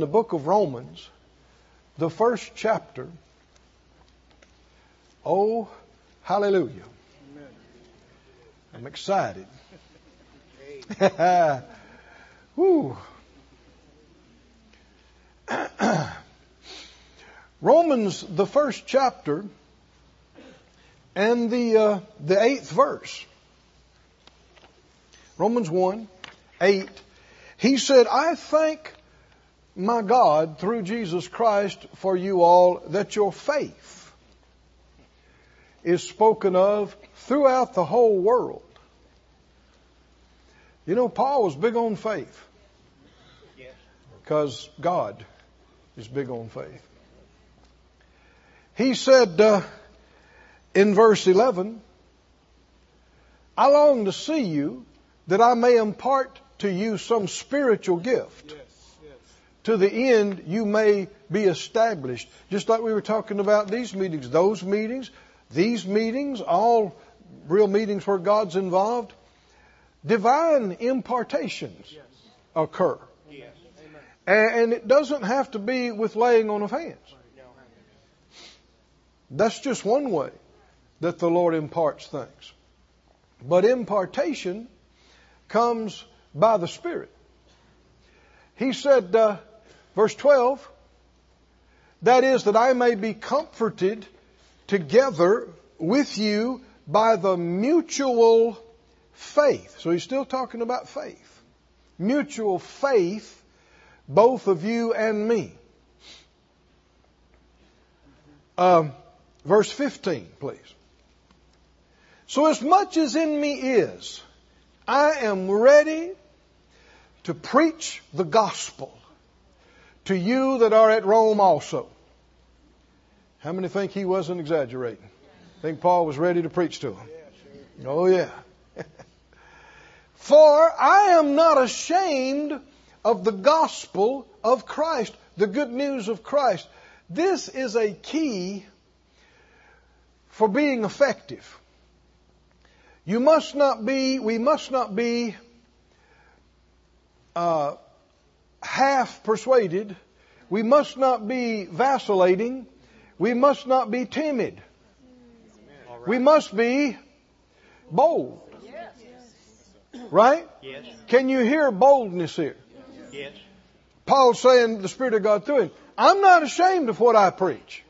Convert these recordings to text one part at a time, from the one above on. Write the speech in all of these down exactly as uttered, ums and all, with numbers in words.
the book of Romans, the first chapter. Oh, hallelujah. I'm excited. Woo. Romans, the first chapter, and the uh, the eighth verse. Romans one, eight. He said, I thank my God through Jesus Christ for you all that your faith is spoken of throughout the whole world. You know, Paul was big on faith. Because God is big on faith. He said uh, in verse eleven, I long to see you that I may impart to you some spiritual gift. Yes, yes. To the end you may be established. Just like we were talking about these meetings, those meetings, these meetings, all real meetings where God's involved. Divine impartations yes. occur. Yes. And it doesn't have to be with laying on of hands. That's just one way that the Lord imparts things. But impartation comes by the Spirit. He said, uh, verse twelve, that is, that I may be comforted together with you by the mutual faith. So he's still talking about faith. Mutual faith, both of you and me. Um, verse fifteen, please. So as much as in me is, I am ready to preach the gospel to you that are at Rome also. How many think he wasn't exaggerating? Think Paul was ready to preach to them? Oh yeah. For I am not ashamed of the gospel of Christ, the good news of Christ. This is a key for being effective. You must not be, we must not be uh, half persuaded. We must not be vacillating. We must not be timid. Right. We must be bold. Right? Yes. Can you hear boldness here? Yes. Paul's saying, the Spirit of God through him, I'm not ashamed of what I preach.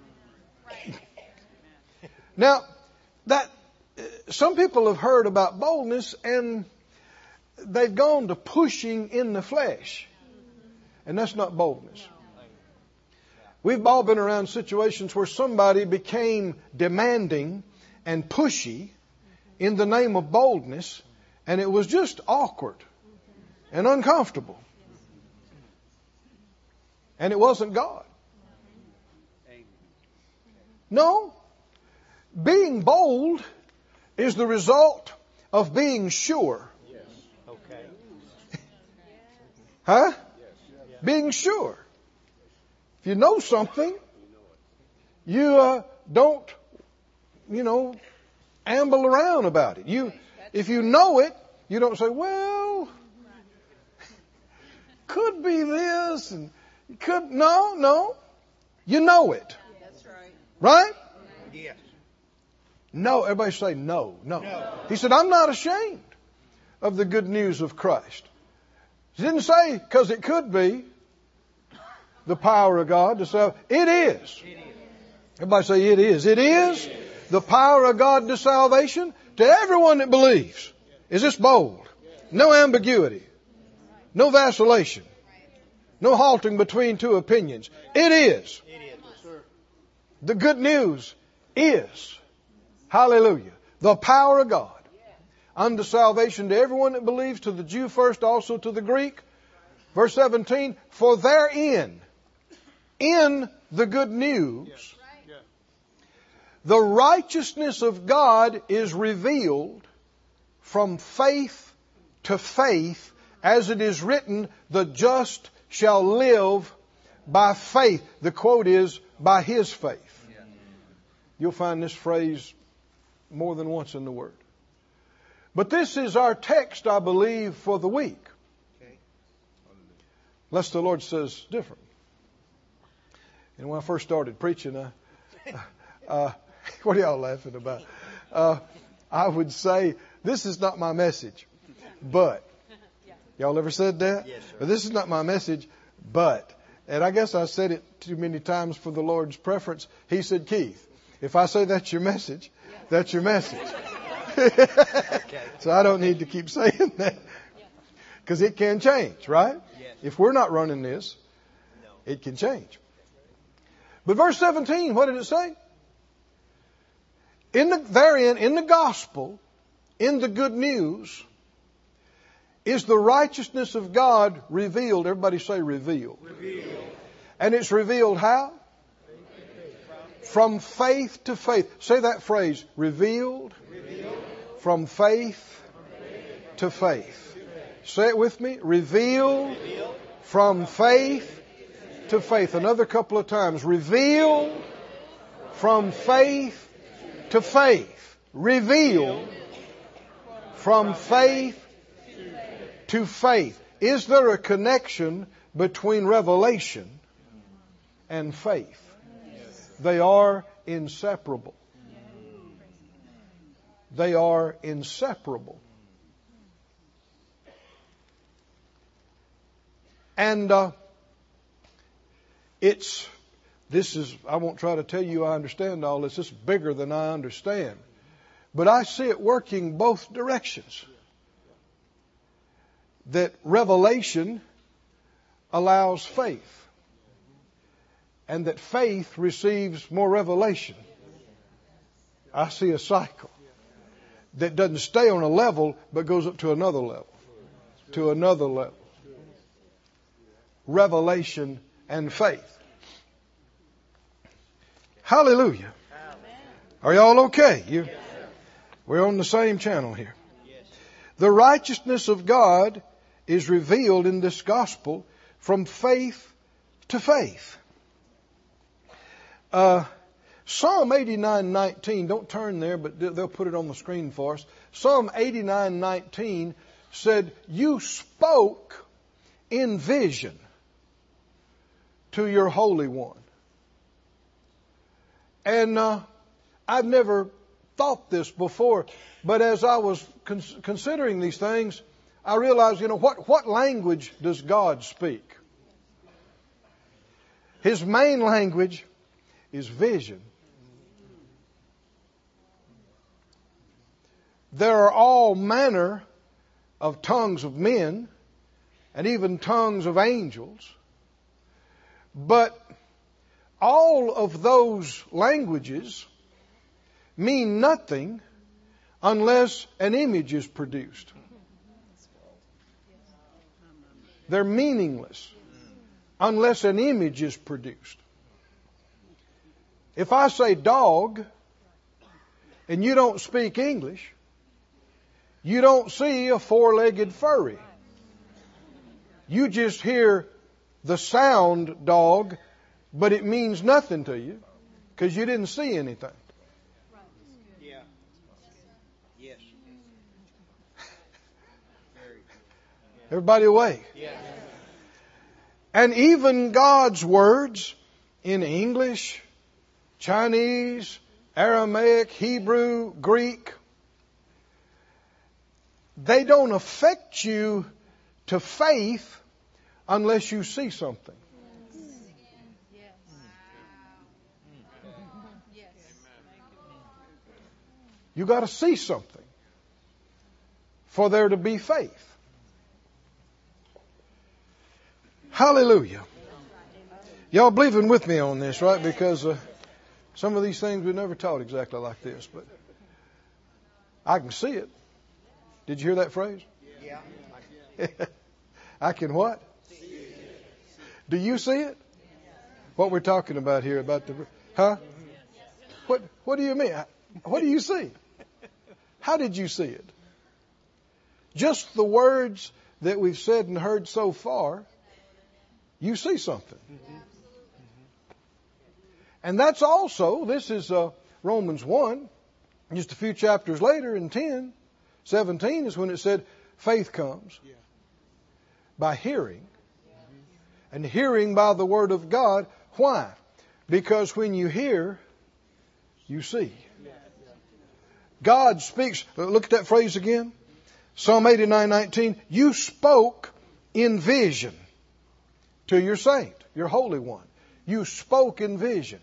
Now, that some people have heard about boldness and they've gone to pushing in the flesh. And that's not boldness. We've all been around situations where somebody became demanding and pushy in the name of boldness, and it was just awkward and uncomfortable. And it wasn't God. No. Being bold is the result of being sure. Yes. Okay. Huh? Yes. Being sure. If you know something, you uh, don't, you know, amble around about it. You, if you know it, you don't say, well, could be this and could, no, no. You know it. That's right. Right? Yes. No, everybody say no, no, no. He said, I'm not ashamed of the good news of Christ. He didn't say because it could be the power of God to save. It is. It is. Everybody say it is. It is the power of God to salvation to everyone that believes. Is this bold? No ambiguity. No vacillation. No halting between two opinions. It is. It is. The good news is, hallelujah, the power of God unto salvation to everyone that believes, to the Jew first, also to the Greek. Verse seventeen, for therein, in the good news, the righteousness of God is revealed from faith to faith, as it is written, the just shall live by faith. The quote is, by his faith. You'll find this phrase more than once in the Word. But this is our text, I believe, for the week. Unless the Lord says different. And when I first started preaching, uh, uh, what are y'all laughing about? Uh, I would say, this is not my message, but. Y'all ever said that? Yes, sir. But this is not my message, but. And I guess I said it too many times for the Lord's preference. He said, Keith, if I say that's your message, that's your message. So I don't need to keep saying that. Because it can change, right? Yes. If we're not running this, No. it can change. But verse seventeen, what did it say? In the, therein, in the gospel, in the good news, is the righteousness of God revealed. Everybody say revealed. Revealed. And it's revealed how? From faith to faith. Say that phrase. Revealed, Revealed. from faith to faith. Say it with me. Revealed, Revealed. from faith to faith. Another couple of times. Revealed from faith to faith. Revealed from faith to faith. Is there a connection between revelation and faith? They are inseparable. They are inseparable. And uh, it's, this is, I won't try to tell you I understand all this. It's bigger than I understand. But I see it working both directions. That revelation allows faith. And that faith receives more revelation. I see a cycle that doesn't stay on a level, but goes up to another level. To another level. Revelation and faith. Hallelujah. Are y'all okay? You, we're on the same channel here. The righteousness of God is revealed in this gospel from faith to faith. Uh, Psalm eighty-nine nineteen, don't turn there, but they'll put it on the screen for us. Psalm eighty-nine nineteen said, you spoke in vision to your Holy One. And uh, I've never thought this before, but as I was cons- considering these things, I realized, you know, what, what language does God speak? His main language is vision. There are all manner of tongues of men and even tongues of angels. But all of those languages mean nothing unless an image is produced. They're meaningless unless an image is produced. If I say dog and you don't speak English, you don't see a four-legged furry. You just hear the sound dog, but it means nothing to you because you didn't see anything. Yeah. Yes. Everybody awake? Yeah. And even God's words in English, Chinese, Aramaic, Hebrew, Greek, they don't affect you to faith unless you see something. You got to see something for there to be faith. Hallelujah. Y'all believing with me on this, right? Because uh, some of these things we never taught exactly like this, but I can see it. Did you hear that phrase? Yeah. I can what? Do you see it? What we're talking about here about the, huh? What, what do you mean? What do you see? How did you see it? Just the words that we've said and heard so far, you see something. And that's also, this is uh, Romans one, just a few chapters later in ten, seventeen is when it said faith comes by hearing And hearing by the word of God. Why? Because when you hear, you see. God speaks. Look at that phrase again. Psalm eighty-nine nineteen. You spoke in vision to your saint, your Holy One. You spoke in vision.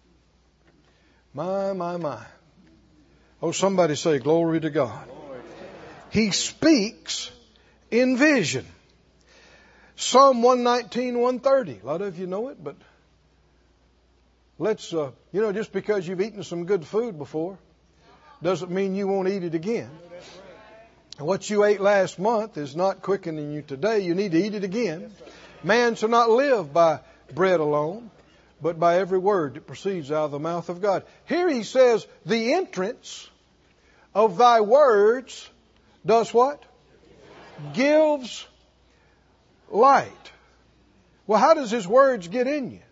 My, my, my. Oh, somebody say glory to God. He speaks in vision. Psalm one nineteen, one thirty. A lot of you know it, but let's, uh, you know, just because you've eaten some good food before doesn't mean you won't eat it again. And what you ate last month is not quickening you today. You need to eat it again. Man shall not live by bread alone, but by every word that proceeds out of the mouth of God. Here he says, the entrance of thy words does what? Gives light. Well, how does his words get in you?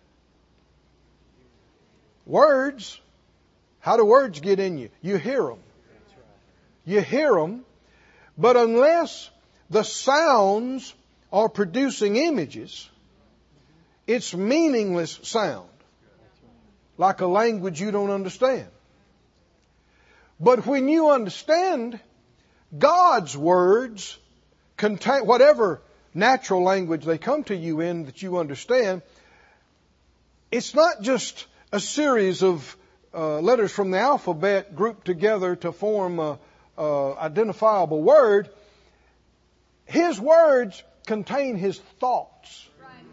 Words, how do words get in you? You hear them. You hear them, but unless the sounds are producing images, it's meaningless sound, like a language you don't understand. But when you understand God's words, contain whatever natural language they come to you in that you understand, it's not just a series of uh, letters from the alphabet grouped together to form a, a identifiable word. His words contain His thoughts.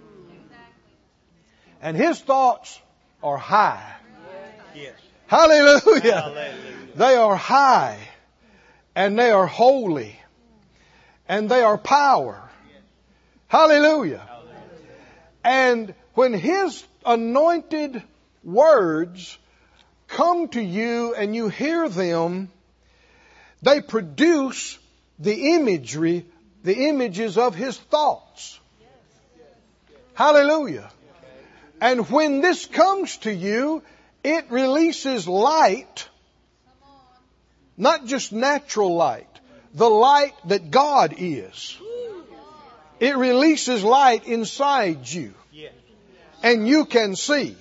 And His thoughts are high. Yes. Hallelujah. Hallelujah. They are high. And they are holy. And they are power. Hallelujah. Hallelujah. And when His anointed words come to you and you hear them, they produce the imagery, the images of His thoughts. Hallelujah. And when this comes to you, it releases light, not just natural light, the light that God is. It releases light inside you. And you can see.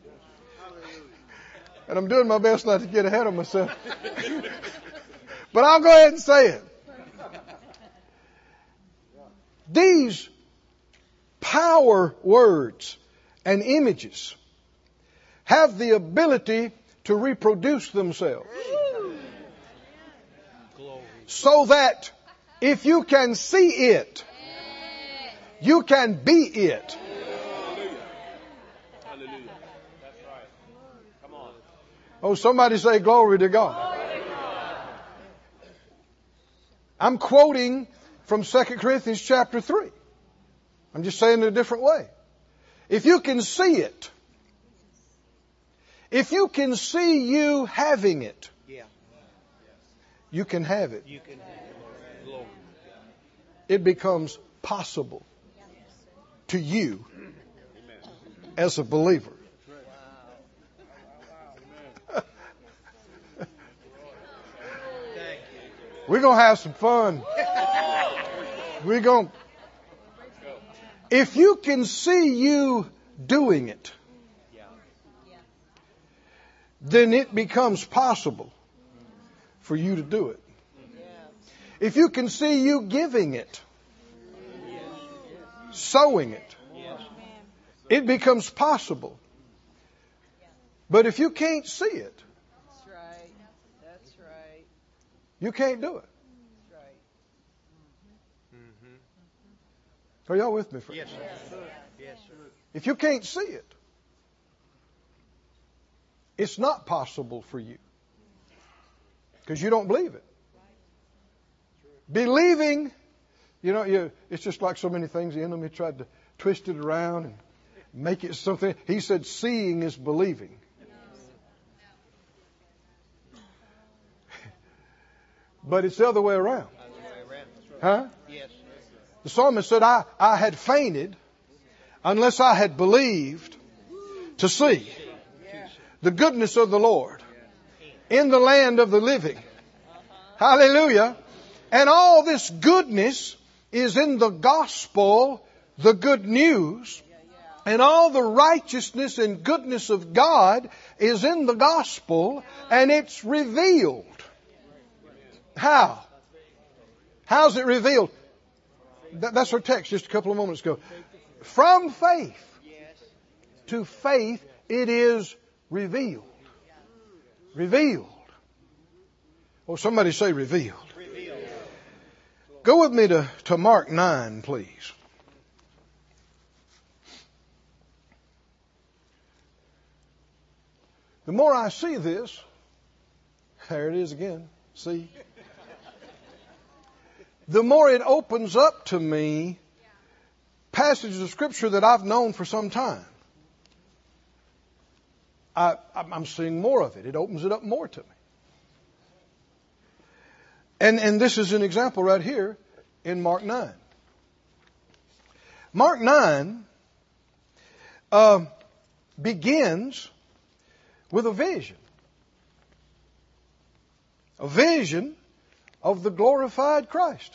And I'm doing my best not to get ahead of myself. But I'll go ahead and say it. These power words and images have the ability to reproduce themselves. So that if you can see it, you can be it. Oh, somebody say glory to God. I'm quoting from Second Corinthians chapter three. I'm just saying it a different way. If you can see it, if you can see you having it, you can have it. It becomes possible to you as a believer. We're going to have some fun. We're going to. If you can see you doing it, then it becomes possible for you to do it. If you can see you giving it, sowing it, it becomes possible. But if you can't see it, you can't do it. Are y'all with me, friends? Yes, sir. Yes, sir. If you can't see it, it's not possible for you. Because you don't believe it. Believing, you know, you, it's just like so many things. The enemy tried to twist it around and make it something. He said seeing is believing. But it's the other way around. Huh? Yes. The psalmist said, I, I had fainted unless I had believed to see the goodness of the Lord in the land of the living. Hallelujah. And all this goodness is in the gospel, the good news And all the righteousness and goodness of God is in the gospel, and it's revealed. How? How's it revealed? That, that's our text just a couple of moments ago. From faith to faith, it is revealed. Revealed. Oh, somebody say revealed. Revealed. Go with me to, to Mark nine, please. The more I see this, there it is again, see? The more it opens up to me passages of Scripture that I've known for some time. I, I'm seeing more of it. It opens it up more to me. And, and this is an example right here in Mark nine. Mark nine uh, begins with a vision. A vision of the glorified Christ.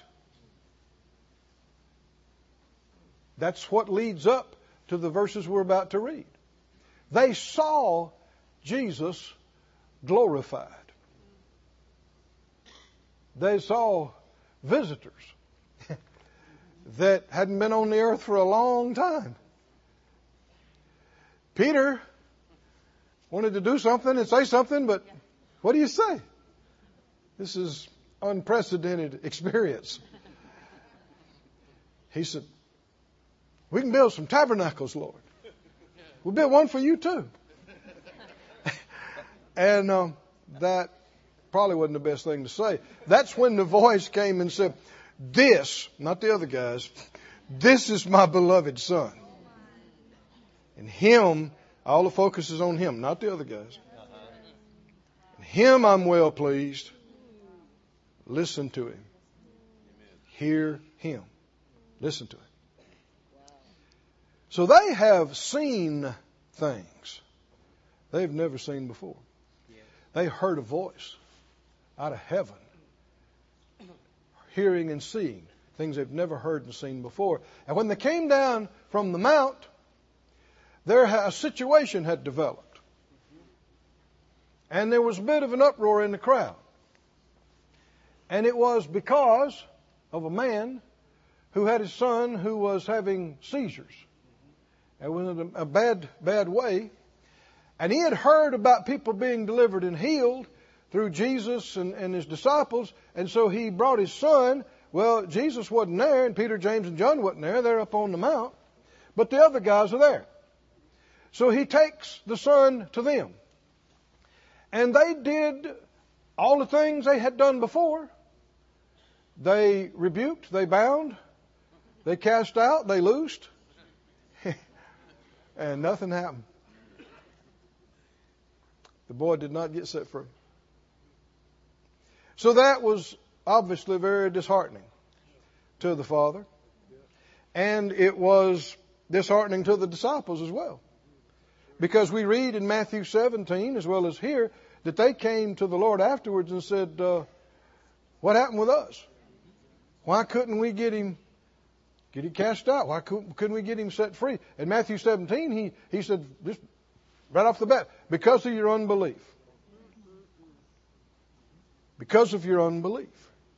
That's what leads up to the verses we're about to read. They saw Jesus glorified. They saw visitors that hadn't been on the earth for a long time. Peter wanted to do something and say something, but what do you say? This is unprecedented experience. He said, we can build some tabernacles, Lord. We'll build one for you too. And um, that probably wasn't the best thing to say. That's when the voice came and said, this, not the other guys, this is my beloved Son. And Him, all the focus is on Him, not the other guys. In Him I'm well pleased. Listen to Him. Hear Him. Listen to Him. So they have seen things they've never seen before. They heard a voice out of heaven. Hearing and seeing things they've never heard and seen before. And when they came down from the mount, there a situation had developed. And there was a bit of an uproar in the crowd. And it was because of a man who had his son who was having seizures. It was in a bad, bad way. And he had heard about people being delivered and healed through Jesus and, and His disciples. And so he brought his son. Well, Jesus wasn't there, and Peter, James, and John wasn't there. They're up on the mount. But the other guys are there. So he takes the son to them. And they did all the things they had done before. They rebuked, they bound, they cast out, they loosed. And nothing happened. The boy did not get set free. So that was obviously very disheartening to the father. And it was disheartening to the disciples as well. Because we read in Matthew seventeen, as well as here, that they came to the Lord afterwards and said, uh, what happened with us? Why couldn't we get him get him cast out? Why couldn't, couldn't we get him set free? In Matthew seventeen, he, he said, just right off the bat, because of your unbelief. Because of your unbelief.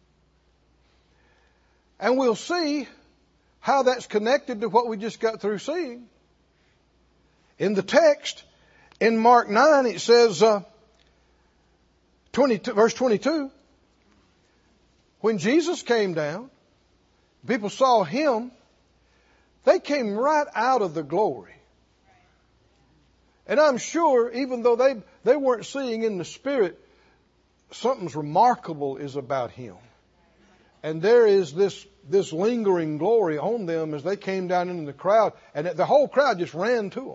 And we'll see how that's connected to what we just got through seeing. In the text, in Mark nine, it says, uh, twenty-two, verse twenty-two, when Jesus came down, people saw Him, they came right out of the glory. And I'm sure, even though they, they weren't seeing in the Spirit, something's remarkable is about Him. And there is this, this lingering glory on them as they came down into the crowd. And the whole crowd just ran to Him.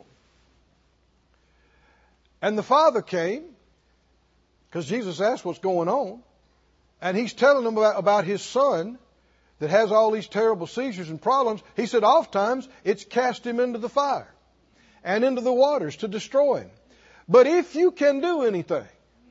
And the Father came, because Jesus asked what's going on. And He's telling them about, about His Son that has all these terrible seizures and problems. He said oftentimes it's cast Him into the fire and into the waters to destroy Him. But if you can do anything,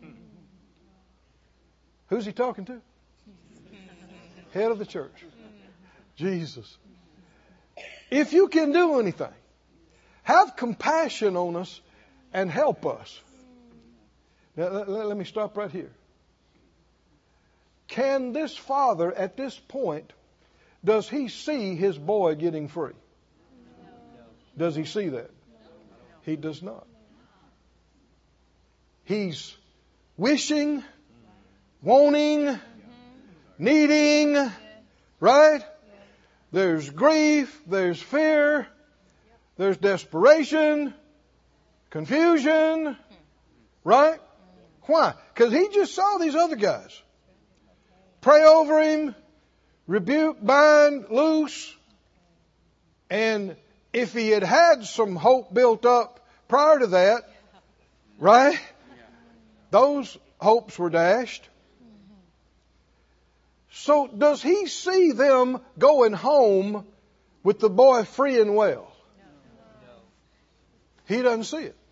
who's He talking to? Head of the church. Jesus. If you can do anything, have compassion on us and help us. Now, let, let me stop right here. Can this father at this point, does he see his boy getting free? Does he see that? He does not. He's wishing, wanting, needing, right? There's grief, there's fear, there's desperation, confusion, right? Why? Because he just saw these other guys. Pray over him, rebuke, bind, loose. And if he had had some hope built up prior to that, right? Those hopes were dashed. So does he see them going home with the boy free and well? He doesn't see it.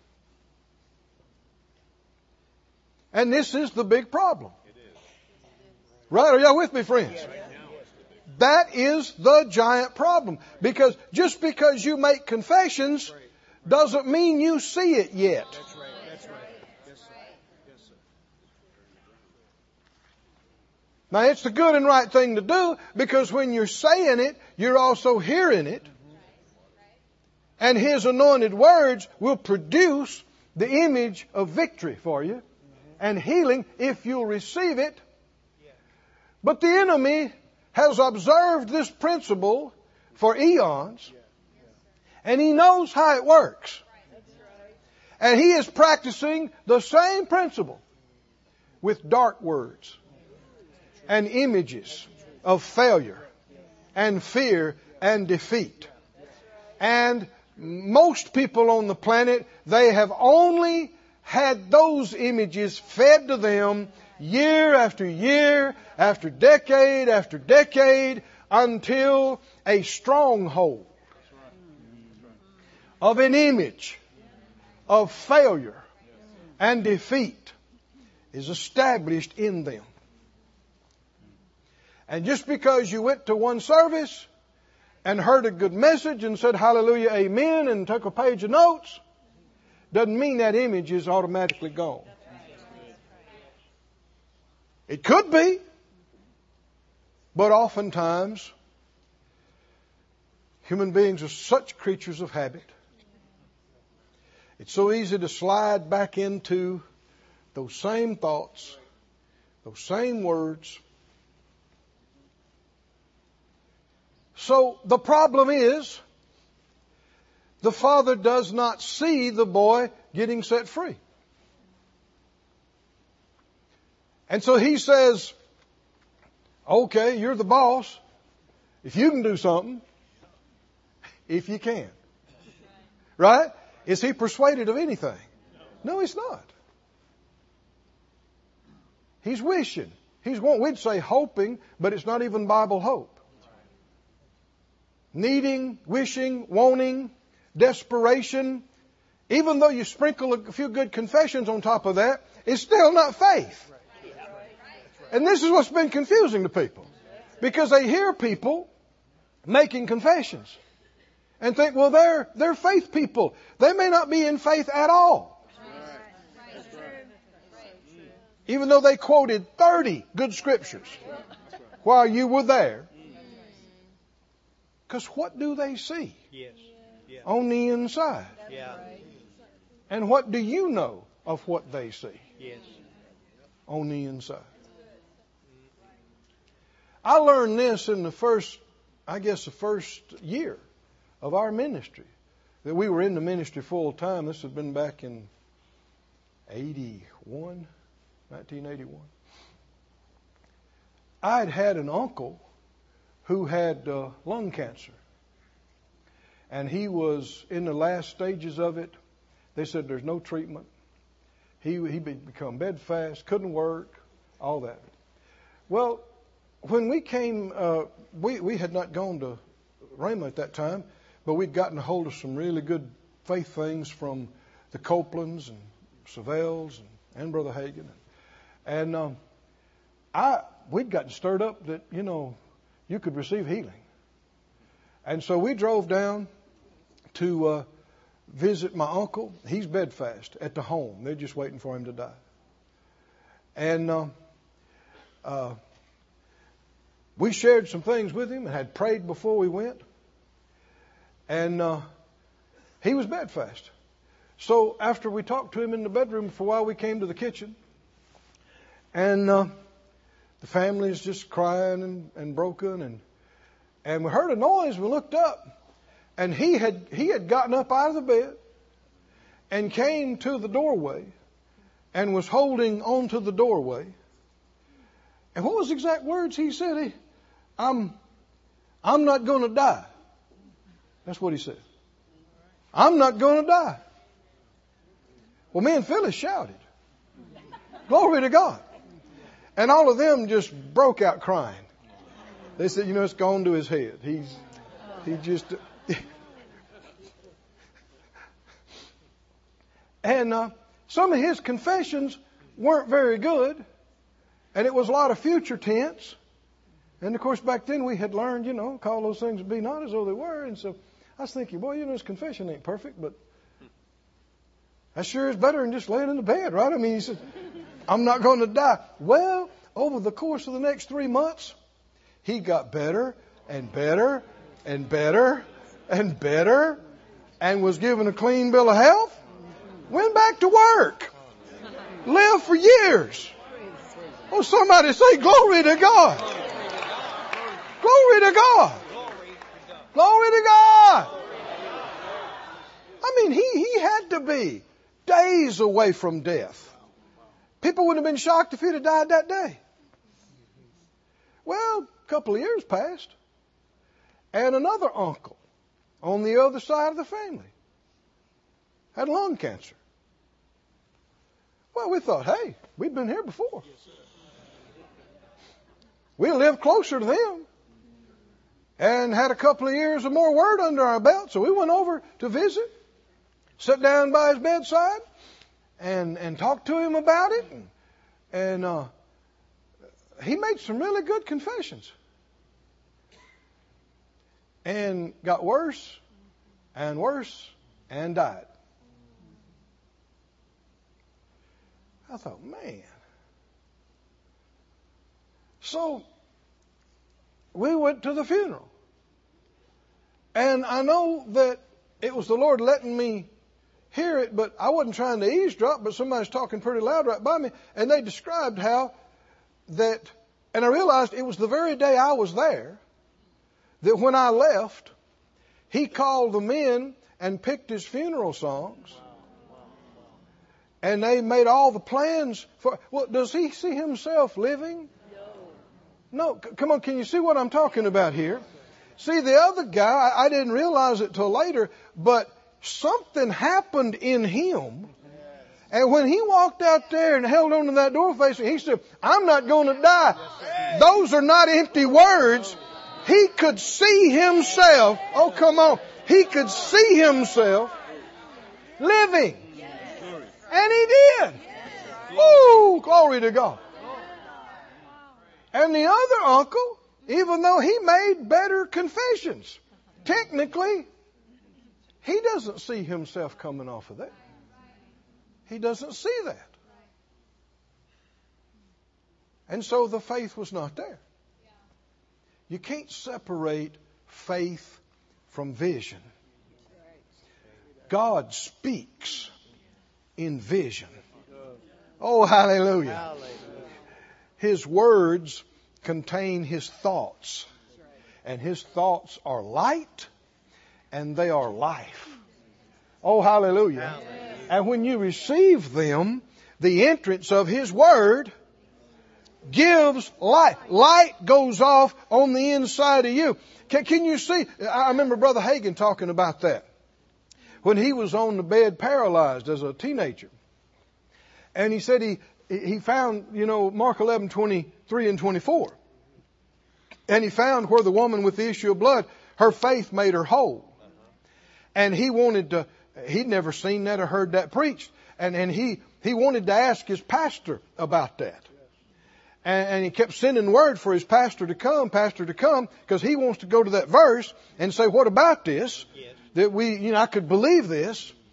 And this is the big problem. Right? Are y'all with me, friends? That is the giant problem. Because just because you make confessions doesn't mean you see it yet. That's right. That's right. Yes, sir. Yes, sir. Now, it's the good and right thing to do, because when you're saying it, you're also hearing it. And His anointed words will produce the image of victory for you and healing if you'll receive it. But the enemy has observed this principle for eons, and he knows how it works. And he is practicing the same principle with dark words and images of failure and fear and defeat. And most people on the planet, they have only had those images fed to them year after year, after decade after decade, until a stronghold of an image of failure and defeat is established in them. And just because you went to one service and heard a good message and said hallelujah, amen, and took a page of notes, doesn't mean that image is automatically gone. It could be, but oftentimes human beings are such creatures of habit. It's so easy to slide back into those same thoughts, those same words. So the problem is, the father does not see the boy getting set free. And so he says, okay, you're the boss. If you can do something, if you can. Right? Is he persuaded of anything? No, he's not. He's wishing. He's, we'd say hoping, but it's not even Bible hope. Needing, wishing, wanting, desperation. Even though you sprinkle a few good confessions on top of that, it's still not faith. And this is what's been confusing to people. Because they hear people making confessions and think, well, they're, they're faith people. They may not be in faith at all. Even though they quoted thirty good scriptures while you were there. Because what do they see? Yes. Yeah. On the inside? Yeah. And what do you know of what they see? Yes. On the inside. I learned this in the first, I guess the first year of our ministry. That we were in the ministry full time. This had been back in eighty-one, nineteen eighty-one. I had had an uncle who had uh, lung cancer. And he was in the last stages of it. They said there's no treatment. He he become bedfast, couldn't work, all that. Well, when we came, uh, we, we had not gone to Rhema at that time, but we'd gotten a hold of some really good faith things from the Copelands and Savells and, and Brother Hagin. And um, I we'd gotten stirred up that, you know, you could receive healing. And so we drove down to uh, visit my uncle. He's bedfast at the home. They're just waiting for him to die. And uh, uh, we shared some things with him and had prayed before we went. And uh, he was bedfast. So after we talked to him in the bedroom for a while, we came to the kitchen. And uh, the family is just crying and, and broken. And, and we heard a noise. We looked up. And he had he had gotten up out of the bed and came to the doorway and was holding onto the doorway. And what was the exact words he said? He, I'm, I'm not going to die. That's what he said. I'm not going to die. Well, me and Phyllis shouted. Glory to God. And all of them just broke out crying. They said, you know, it's gone to his head. He's, he just... And uh, some of his confessions weren't very good. And it was a lot of future tense. And, of course, back then we had learned, you know, call those things be not as though they were. And so I was thinking, boy, you know, his confession ain't perfect, but that sure is better than just laying in the bed, right? I mean, he said, I'm not going to die. Well, over the course of the next three months, he got better and better and better and better and was given a clean bill of health. Went back to work. Lived for years. Oh, somebody say glory to God. Glory to God. Glory to God. I mean, he, he had to be days away from death. People would have been shocked if he'd have died that day. Well, a couple of years passed. And another uncle on the other side of the family had lung cancer. Well, we thought, hey, we've been here before. We lived closer to them and had a couple of years of more word under our belt. So we went over to visit, sat down by his bedside and, and talked to him about it. And, and uh, he made some really good confessions. And got worse and worse and died. I thought, man. So we went to the funeral. And I know that it was the Lord letting me hear it, but I wasn't trying to eavesdrop, but somebody's talking pretty loud right by me. And they described how that, and I realized it was the very day I was there, that when I left, he called the men and picked his funeral songs. And they made all the plans for... Well, does he see himself living? No. No. C- come on, can you see what I'm talking about here? See, the other guy, I, I didn't realize it till later, but something happened in him. And when he walked out there and held on to that door facing, he said, I'm not going to die. Those are not empty words. He could see himself. Oh, come on. He could see himself living. And he did. Ooh, glory to God. And the other uncle, even though he made better confessions, technically, he doesn't see himself coming off of that. He doesn't see that. And so the faith was not there. You can't separate faith from vision. God speaks in vision. Oh, hallelujah. hallelujah. His words contain His thoughts. And His thoughts are light and they are life. Oh, hallelujah. hallelujah. And when you receive them, the entrance of His Word gives light. Light goes off on the inside of you. Can, can you see? I remember Brother Hagin talking about that. When he was on the bed paralyzed as a teenager. And he said he, he found, you know, Mark eleven, twenty-three and twenty-four. And he found where the woman with the issue of blood, her faith made her whole. And he wanted to, he'd never seen that or heard that preached. And, and he, he wanted to ask his pastor about that. And, and he kept sending word for his pastor to come, pastor to come, because he wants to go to that verse and say, what about this? Yes. That we, you know, I could believe this.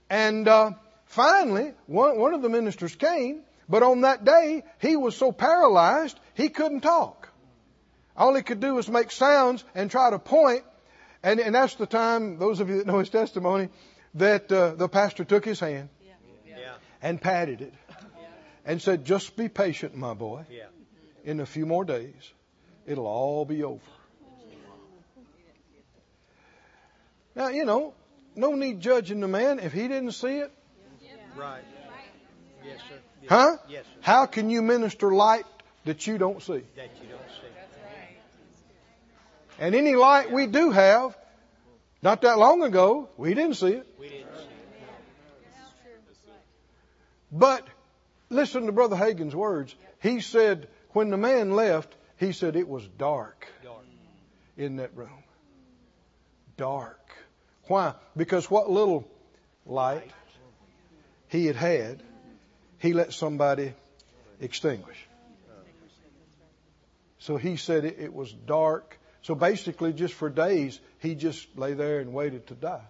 And uh, finally, one, one of the ministers came, but on that day, he was so paralyzed, he couldn't talk. All he could do was make sounds and try to point. And, and that's the time, those of you that know his testimony, that uh, the pastor took his hand Yeah. and patted it and said, just be patient, my boy. Yeah. In a few more days, it'll all be over. Now, you know, no need judging the man if he didn't see it. Right. Yes, sir. Yes. Huh? Yes, sir. How can you minister light that you don't see? That you don't see. And any light we do have, not that long ago, we didn't see it. We didn't see it. But listen to Brother Hagin's words. He said, when the man left, he said it was dark Dark. in that room. Dark. Why? Because what little light he had had, he let somebody extinguish. So he said it, it was dark. So basically, just for days, he just lay there and waited to die.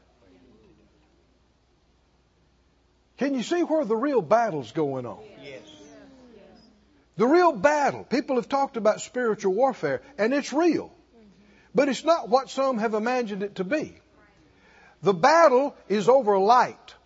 Can you see where the real battle's going on? Yes. The real battle. People have talked about spiritual warfare, and it's real. But it's not what some have imagined it to be. The battle is over light.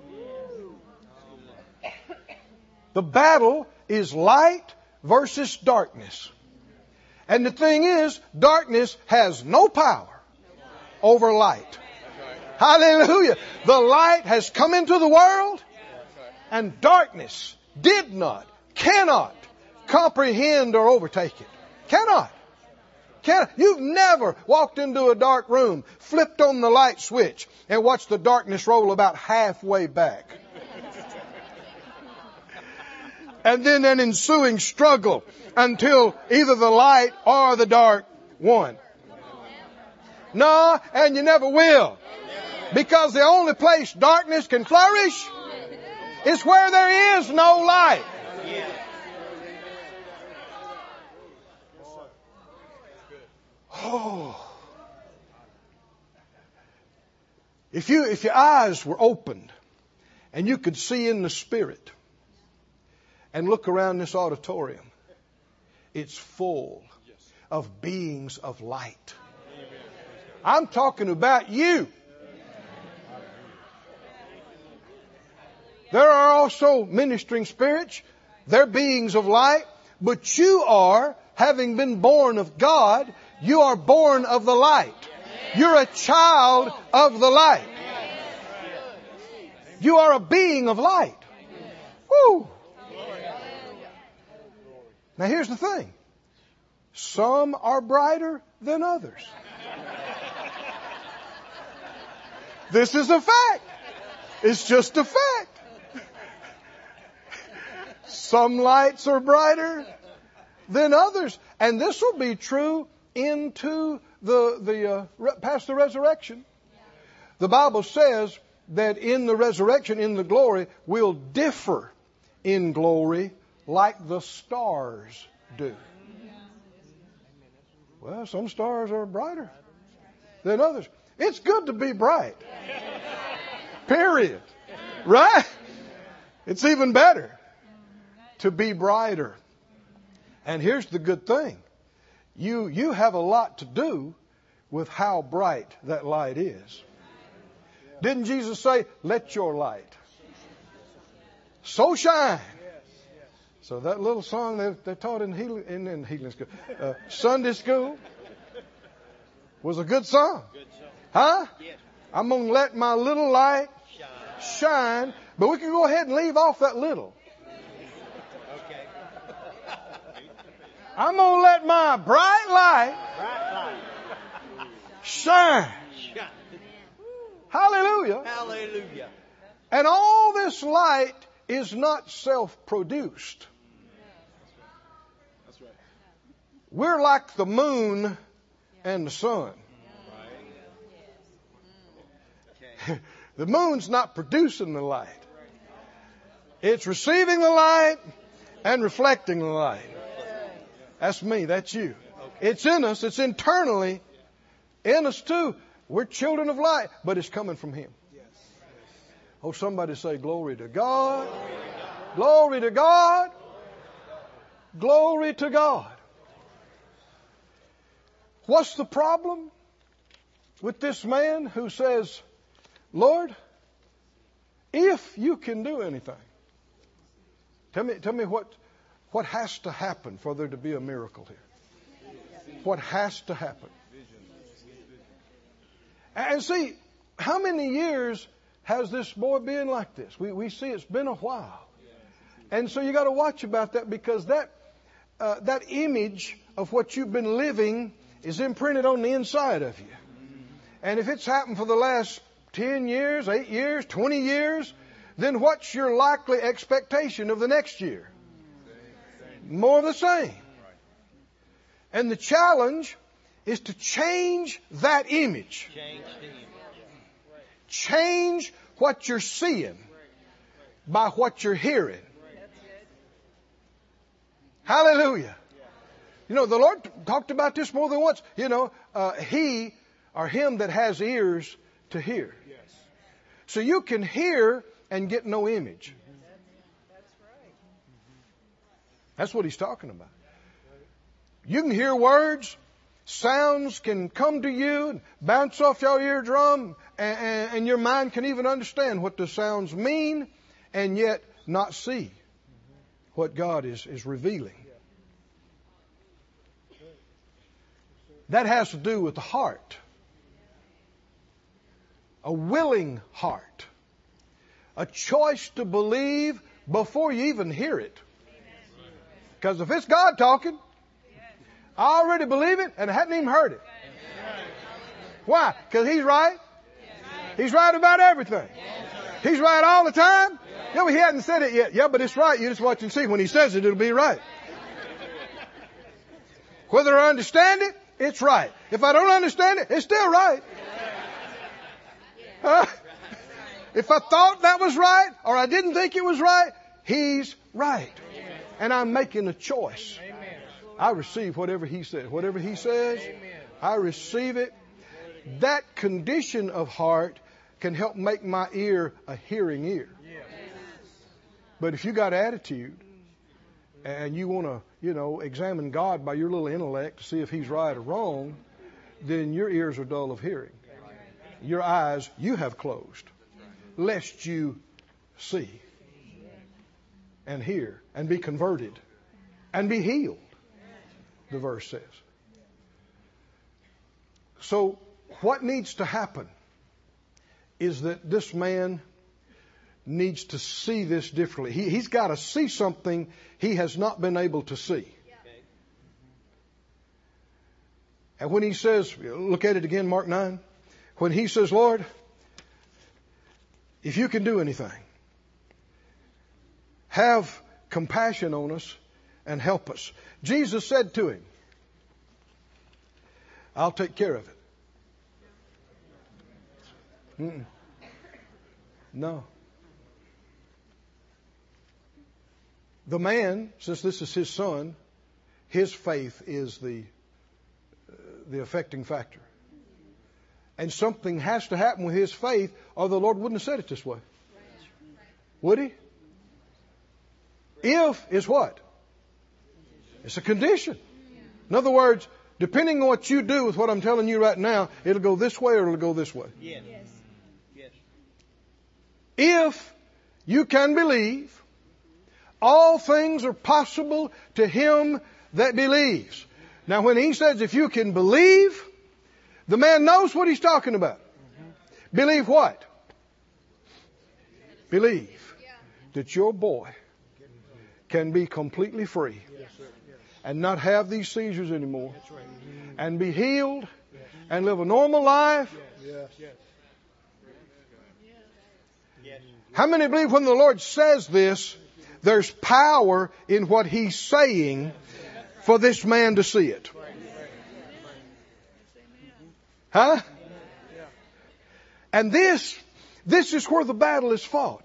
The battle is light versus darkness. And the thing is, darkness has no power over light. Hallelujah. The light has come into the world, and darkness did not, cannot comprehend or overtake it. Cannot. Cannot. You've never walked into a dark room, flipped on the light switch, and watched the darkness roll about halfway back. And then an ensuing struggle until either the light or the dark won. No, and you never will. Because the only place darkness can flourish is where there is no light. Oh. If you, if your eyes were opened and you could see in the Spirit and look around this auditorium, it's full of beings of light. I'm talking about you. There are also ministering spirits. They're beings of light. But you are, having been born of God, you are born of the light. You're a child of the light. You are a being of light. Woo! Now here's the thing. Some are brighter than others. This is a fact. It's just a fact. Some lights are brighter than others. And this will be true into the, the uh, past the resurrection. The Bible says that in the resurrection, in the glory, we'll differ in glory like the stars do. Well, some stars are brighter than others. It's good to be bright. Period. Right? It's even better to be brighter. And here's the good thing. You, you have a lot to do with how bright that light is. Didn't Jesus say, let your light so shine? So that little song they, they taught in healing, in, in healing school, uh, Sunday school, was a good song. Huh? I'm going to let my little light shine. But we can go ahead and leave off that little. I'm going to let my bright light shine. Hallelujah. Hallelujah. And all this light is not self-produced. That's right. We're like the moon and the sun. Okay. The moon's not producing the light. It's receiving the light and reflecting the light. That's me. That's you. It's in us. It's internally in us too. We're children of light, but it's coming from Him. Oh, somebody say glory to God. Glory to God. Glory to God. What's the problem with this man who says, Lord, if you can do anything, tell me, tell me what, what has to happen for there to be a miracle here? What has to happen? And see, how many years has this boy been like this? We, we see it's been a while. And so you got to watch about that, because that, uh, that image of what you've been living is imprinted on the inside of you. And if it's happened for the last ten years, eight years, twenty years, then what's your likely expectation of the next year? More of the same. And the challenge is to change that image. Change the image. Change what you're seeing by what you're hearing. Hallelujah. You know, the Lord talked about this more than once. You know, uh, he or him that has ears to hear. So you can hear and get no image. That's what he's talking about. You can hear words, sounds can come to you and bounce off your eardrum, and, and, and your mind can even understand what the sounds mean, and yet not see what God is, is revealing. That has to do with the heart. A willing heart. A choice to believe before you even hear it. Because if it's God talking, I already believe it and I hadn't even heard it. Why? Because He's right. He's right about everything. He's right all the time. Yeah, but He hadn't said it yet. Yeah, but it's right. You just watch and see. When He says it, it'll be right. Whether I understand it, it's right. If I don't understand it, it's still right. Huh? If I thought that was right or I didn't think it was right, He's right. And I'm making a choice. I receive whatever He says. Whatever He says, I receive it. That condition of heart can help make my ear a hearing ear. But if you got attitude and you want to, you know, examine God by your little intellect to see if He's right or wrong, then your ears are dull of hearing. Your eyes you have closed, lest you see and hear and be converted and be healed, the verse says. So what needs to happen is that this man needs to see this differently. He, he's got to see something he has not been able to see. And when he says, look at it again, Mark nine. When he says, Lord, if you can do anything, have compassion on us and help us. Jesus said to him, I'll take care of it. Mm-mm. No. The man, since this is his son, his faith is the, uh, the affecting factor. And something has to happen with his faith, or the Lord wouldn't have said it this way. Would He? If is what? It's a condition. In other words, depending on what you do with what I'm telling you right now, it'll go this way or it'll go this way. Yes. Yes. If you can believe, all things are possible to him that believes. Now when he says if you can believe, the man knows what he's talking about. Mm-hmm. Believe what? Believe that your boy can be completely free and not have these seizures anymore and be healed and live a normal life. How many believe when the Lord says this, there's power in what He's saying for this man to see it? Huh? And this, this is where the battle is fought.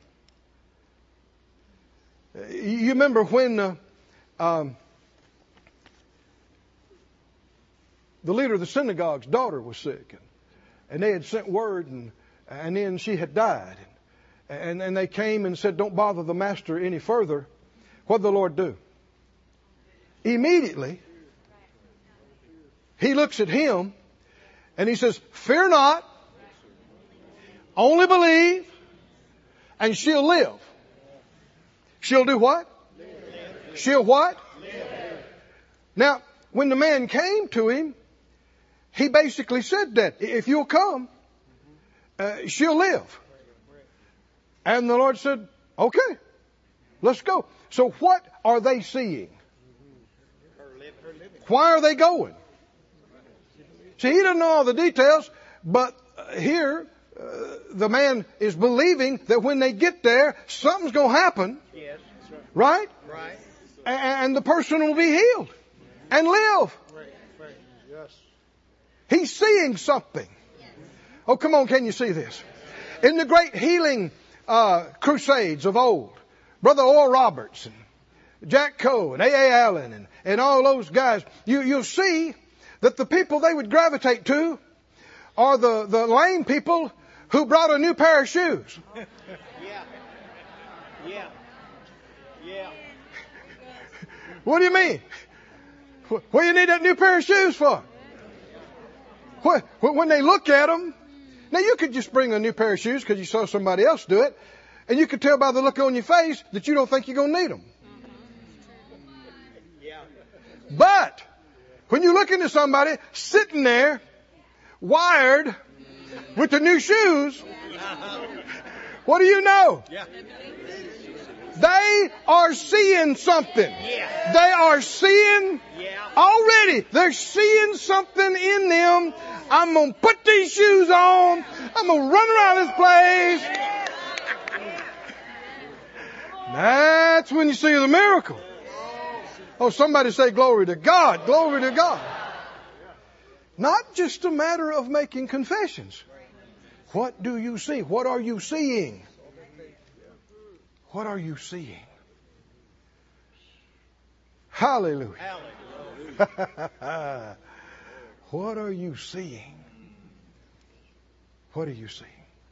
You remember when uh, um, the leader of the synagogue's daughter was sick, and, and they had sent word, and, and then she had died. And, and they came and said, don't bother the master any further. What did the Lord do? Immediately, he looks at him and he says, fear not, only believe, and she'll live. She'll do what? She'll what? Now, when the man came to him, he basically said that, if you'll come, uh, she'll live. And the Lord said, okay, let's go. So what are they seeing? Why are they going? See, he doesn't know all the details, but here uh, the man is believing that when they get there, something's going to happen. Yes. Right? Right. And the person will be healed and live. Right. Right. Yes. He's seeing something. Oh, come on, can you see this? In the great healing uh, crusades of old, Brother Oral Roberts and Jack Coe and A A Allen and, and all those guys, you, you'll see that the people they would gravitate to are the, the lame people who brought a new pair of shoes. Yeah. Yeah. Yeah. What do you mean? What do you need that new pair of shoes for? When they look at them, now you could just bring a new pair of shoes because you saw somebody else do it, and you could tell by the look on your face that you don't think you're going to need them. Yeah. But when you look into somebody sitting there, wired with the new shoes, what do you know? Yeah. They are seeing something. Yeah. They are seeing Yeah. already. They're seeing something in them. I'm going to put these shoes on. I'm going to run around this place. That's when you see the miracle. Oh, somebody say glory to God. Glory to God. Not just a matter of making confessions. What do you see? What are you seeing? What are you seeing? Hallelujah. Hallelujah. What are you seeing? What are you seeing?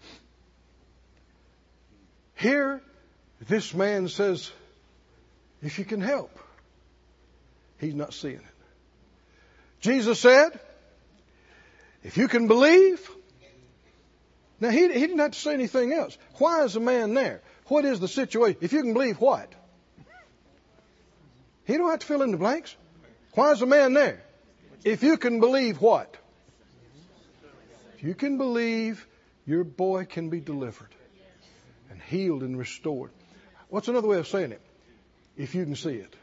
Here, this man says, if you can help. He's not seeing it. Jesus said, if you can believe. Now, he, he didn't have to say anything else. Why is the man there? What is the situation? If you can believe what? He don't have to fill in the blanks. Why is the man there? If you can believe what? If you can believe, your boy can be delivered and healed and restored. What's another way of saying it? If you can see it.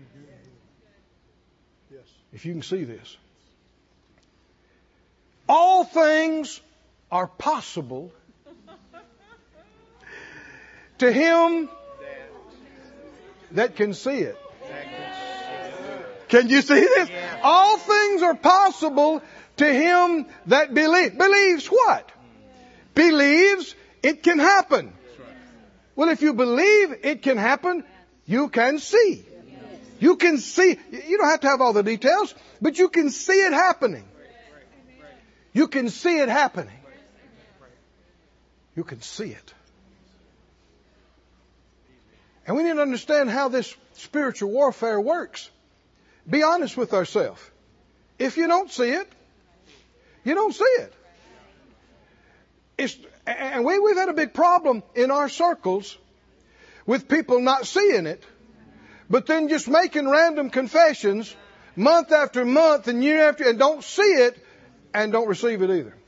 If you can see this. All things are possible to him that can see it. Can you see this? All things are possible to him that believes. Believes what? Believes it can happen. Well, if you believe it can happen, you can see. You can see. You don't have to have all the details, but you can see it happening. You can see it happening. You can see it. And we need to understand how this spiritual warfare works. Be honest with ourselves. If you don't see it, you don't see it. It's, and we, we've had a big problem in our circles with people not seeing it, but then just making random confessions month after month and year after, and don't see it and don't receive it either.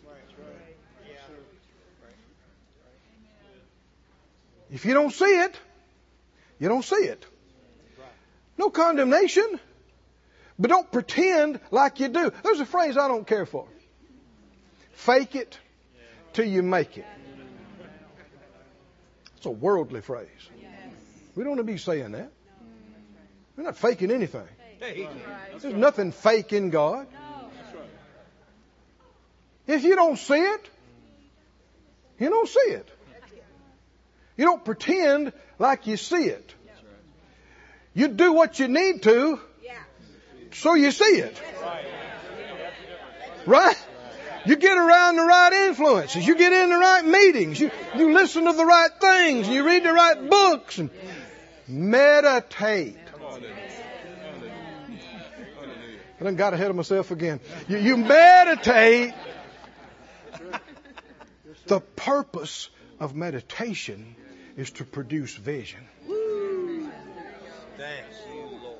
If you don't see it, you don't see it. No condemnation, but don't pretend like you do. There's a phrase I don't care for. Fake it till you make it. It's a worldly phrase. We don't want to be saying that. We're not faking anything. There's nothing fake in God. If you don't see it, you don't see it. You don't pretend like you see it. You do what you need to so you see it. Right? You get around the right influences. You get in the right meetings. You, you listen to the right things. And you read the right books. And meditate. I done got ahead of myself again. You, you meditate. The purpose of meditation is to produce vision. Thanks you, Lord.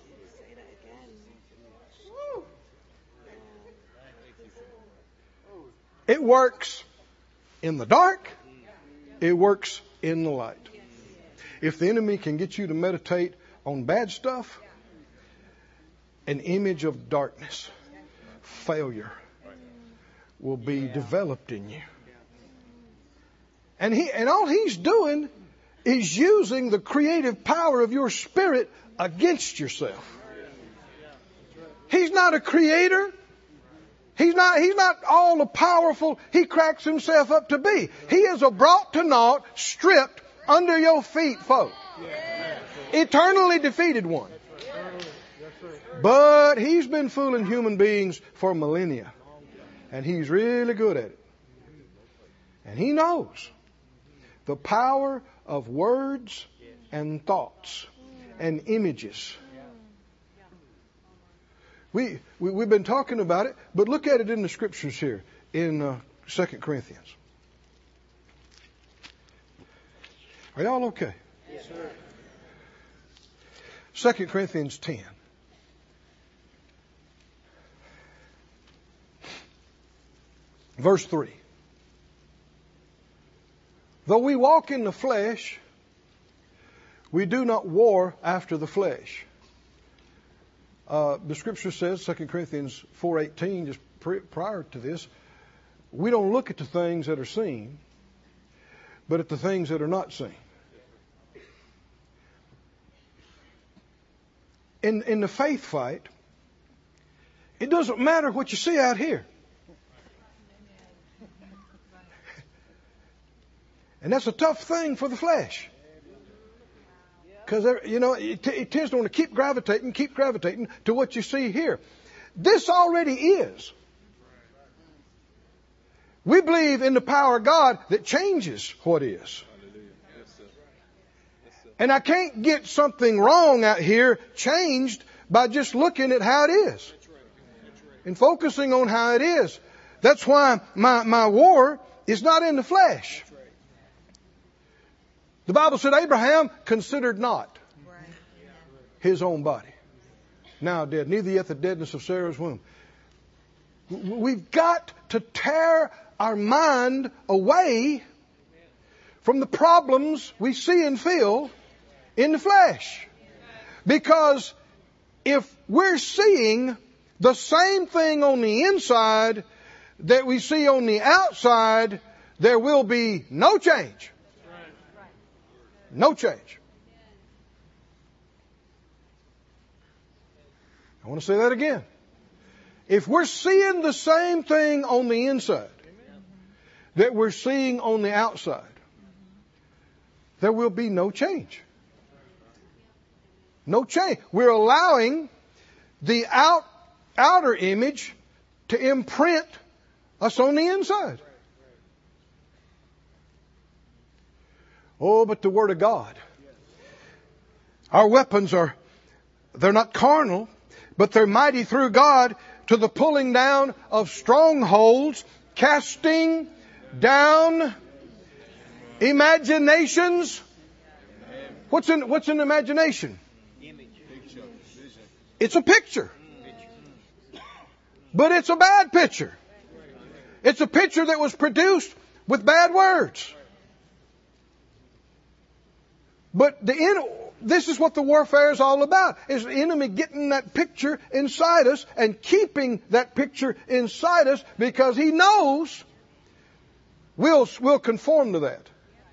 It works in the dark. It works in the light. If the enemy can get you to meditate on bad stuff, an image of darkness, failure will be developed in you. And he, and all he's doing is using the creative power of your spirit against yourself. He's not a creator. He's not, he's not all the powerful he cracks himself up to be. He is a brought to naught, stripped, under your feet foe. Eternally defeated one. But he's been fooling human beings for millennia. And he's really good at it. And he knows the power of words and thoughts and images. We, we, we've been talking about it, but look at it in the scriptures here in uh, Second Corinthians. Are y'all okay? Yes, sir. Second Corinthians ten. Verse three. Though we walk in the flesh, we do not war after the flesh. Uh, the scripture says, Second Corinthians four eighteen, just pre- prior to this, we don't look at the things that are seen, but at the things that are not seen. In, in the faith fight, it doesn't matter what you see out here. And that's a tough thing for the flesh. Because, you know, it, it tends to want to keep gravitating, keep gravitating to what you see here. This already is. We believe in the power of God that changes what is. And I can't get something wrong out here changed by just looking at how it is. And focusing on how it is. That's why my, my war is not in the flesh. The Bible said Abraham considered not his own body now dead, neither yet the deadness of Sarah's womb. We've got to tear our mind away from the problems we see and feel in the flesh. Because if we're seeing the same thing on the inside that we see on the outside, there will be no change. No change. I want to say that again. If we're seeing the same thing on the inside that we're seeing on the outside, there will be no change. No change. We're allowing the out, outer image to imprint us on the inside. Oh, but the Word of God. Our weapons are, they're not carnal, but they're mighty through God to the pulling down of strongholds, casting down imaginations. What's in, what's an imagination? It's a picture. But it's a bad picture. It's a picture that was produced with bad words. But the in, this is what the warfare is all about, is the enemy getting that picture inside us and keeping that picture inside us because he knows we'll, we'll conform to that.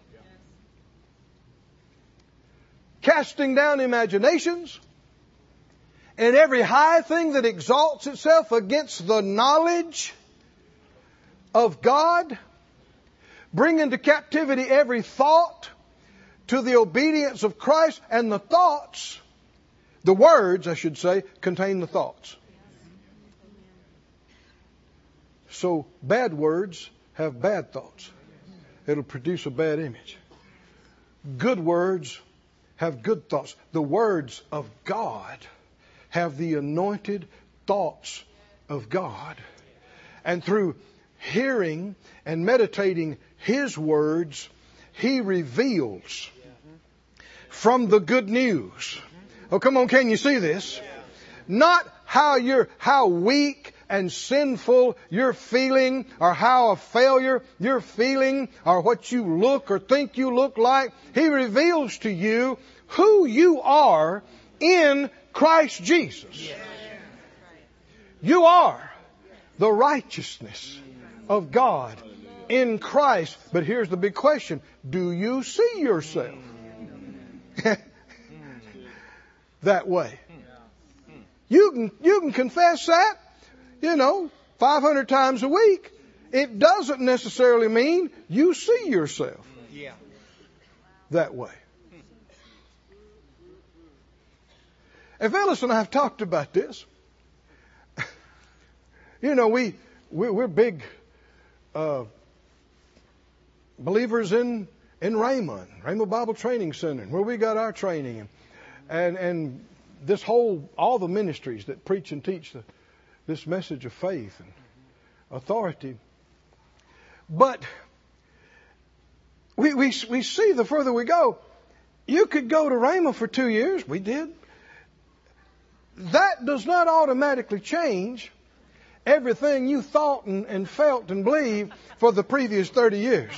Casting down imaginations and every high thing that exalts itself against the knowledge of God, bringing to captivity every thought to the obedience of Christ. And the thoughts, the words, I should say, contain the thoughts. So bad words have bad thoughts. It'll produce a bad image. Good words have good thoughts. The words of God have the anointed thoughts of God. And through hearing and meditating His words, He reveals from the good news. Oh, come on, can you see this? Not how you're, how weak and sinful you're feeling, or how a failure you're feeling, or what you look or think you look like. He reveals to you who you are in Christ Jesus. You are the righteousness of God in Christ. But here's the big question. Do you see yourself that way? You can, you can confess that, you know, five hundred times a week. It doesn't necessarily mean you see yourself that way. And Phyllis and I have talked about this. You know, we, we we're big uh, believers in in Rhema, Rhema Bible Training Center, where we got our training, and and this whole all the ministries that preach and teach the, this message of faith and authority. But we we we see the further we go, you could go to Rhema for two years. We did. That does not automatically change everything you thought and, and felt and believed for the previous thirty years.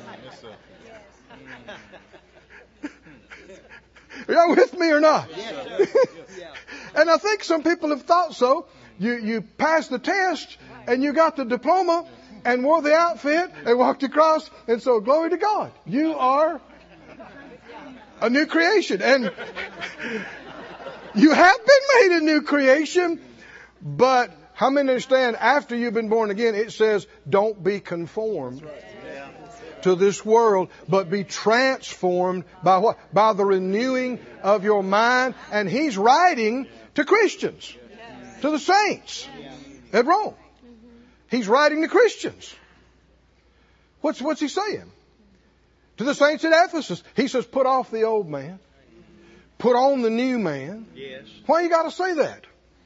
Are y'all with me or not? And I think some people have thought so. You, you passed the test and you got the diploma and wore the outfit and walked across. And so glory to God. You are a new creation. And you have been made a new creation. But how many understand after you've been born again, it says, don't be conformed to this world, but be transformed by what? By the renewing of your mind. And He's writing to Christians, to the saints at Rome. He's writing to Christians. What's, what's He saying? To the saints at Ephesus, He says, put off the old man, put on the new man. Yes. Why you got to say that?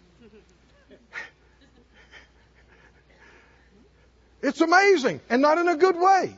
It's amazing, and not in a good way.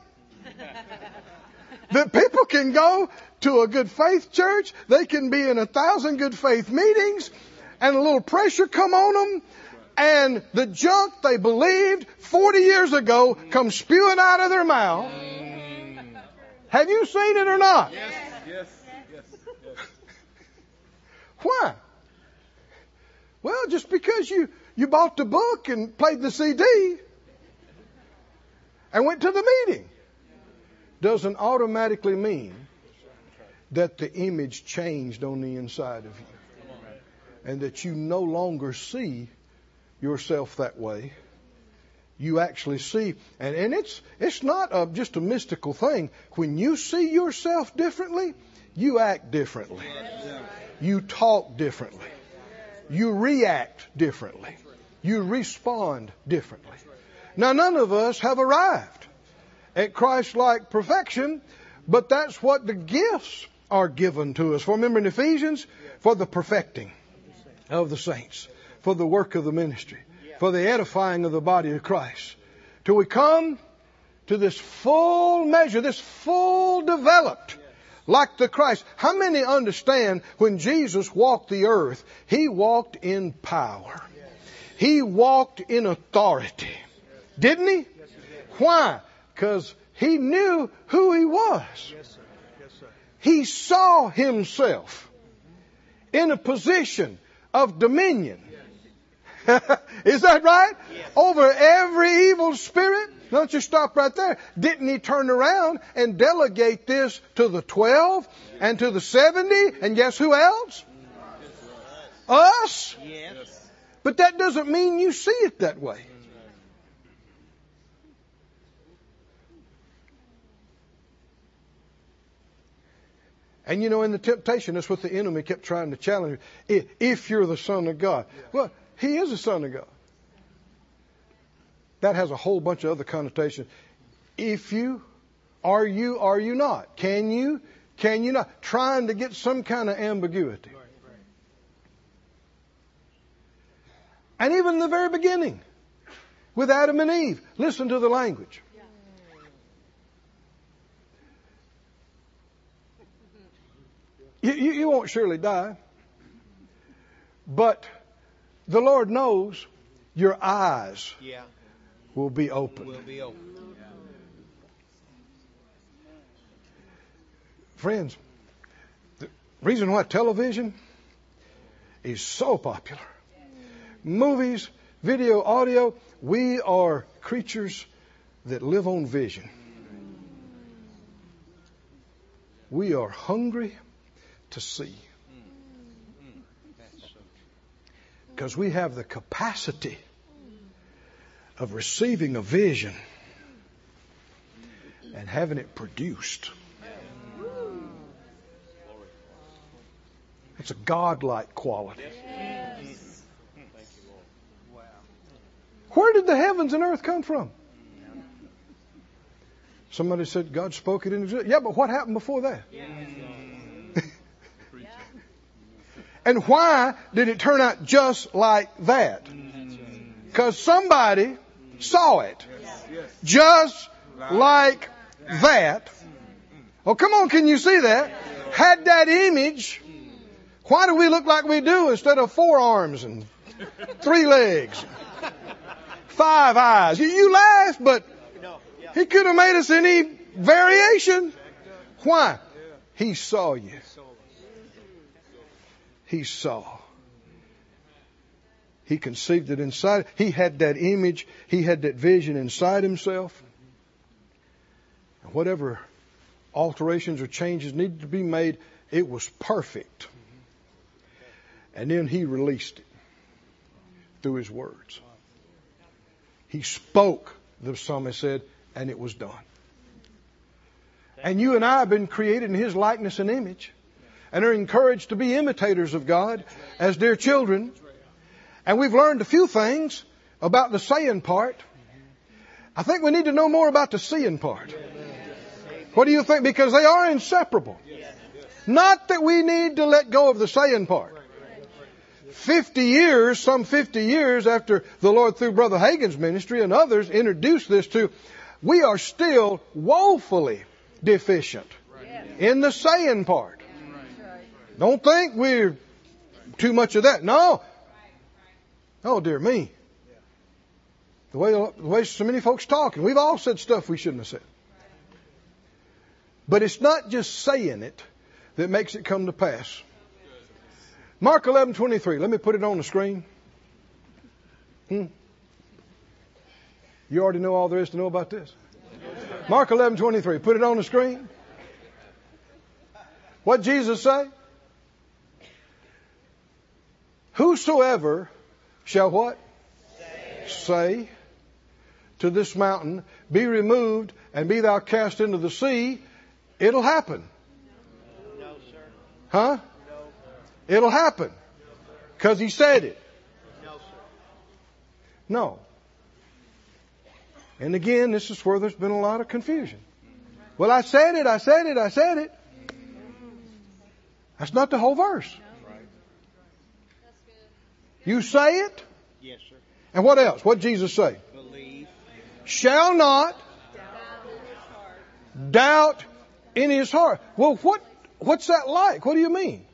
That people can go to a good faith church, they can be in a thousand good faith meetings, and a little pressure come on them, and the junk they believed forty years ago comes spewing out of their mouth. Have you seen it or not? Yes, yes, yes, yes. Why? Well, just because you, you bought the book and played the C D and went to the meeting doesn't automatically mean that the image changed on the inside of you and that you no longer see yourself that way. You actually see, and, and it's it's not a, just a mystical thing. When you see yourself differently, you act differently. You talk differently. You react differently. You respond differently. Now, none of us have arrived at Christ-like perfection, but that's what the gifts are given to us. For remember in Ephesians, for the perfecting of the saints, for the work of the ministry, for the edifying of the body of Christ, till we come to this full measure, this full developed, like the Christ. How many understand when Jesus walked the earth, He walked in power. He walked in authority. Didn't He? Why? Because He knew who He was. He saw Himself in a position of dominion. Is that right? Over every evil spirit? Don't you stop right there. Didn't He turn around and delegate this to the twelve and to the seventy? And guess who else? Us? Yes. But that doesn't mean you see it that way. And you know, in the temptation, that's what the enemy kept trying to challenge you. If you're the Son of God. Well, He is the Son of God. that has a whole bunch of other connotations. If you, are you, are you not? Can you, can you not? Trying to get some kind of ambiguity. And even in the very beginning, with Adam and Eve, listen to the language. You, you, you won't surely die. But the Lord knows your eyes Yeah. will be open. Will be open. Friends, the reason why television is so popular, movies, video, audio, we are creatures that live on vision. We are hungry to see. Because we have the capacity of receiving a vision and having it produced. It's a godlike quality. Where did the heavens and earth come from? Somebody said God spoke it into existence. Yeah, but what happened before that? And why did it turn out just like that? Because somebody saw it. Just like that. Oh, come on, can you see that? Had that image, why do we look like we do instead of four arms and three legs, five eyes? You, you laugh, but he could have made us any variation. Why? He saw you. He saw. He conceived it inside. He had that image. He had that vision inside himself. And whatever alterations or changes needed to be made, it was perfect. And then he released it through his words. He spoke, the psalmist said, and it was done. And you and I have been created in his likeness and image, and are encouraged to be imitators of God as dear children. And we've learned a few things about the saying part. I think we need to know more about the seeing part. What do you think? Because they are inseparable. Not that we need to let go of the saying part. Fifty years, some fifty years after the Lord through Brother Hagin's ministry and others introduced this to, we are still woefully deficient in the saying part. Don't think we're too much of that. No. Oh, dear me. The way, the way so many folks talk, and we've all said stuff we shouldn't have said. But it's not just saying it that makes it come to pass. Mark eleven twenty-three. Let me put it on the screen. Hmm. You already know all there is to know about this. Mark eleven twenty-three. Put it on the screen. What did Jesus say? Whosoever shall what? Say. Say to this mountain, be removed and be thou cast into the sea. It'll happen. No, sir. Huh? No. It'll happen. Because he said it. No, sir. No. And again, this is where there's been a lot of confusion. Well, I said it, I said it, I said it. That's not the whole verse. You say it? Yes, sir. And what else? What did Jesus say? Believe. Shall not doubt in his heart. Well, what what's that like? What do you mean?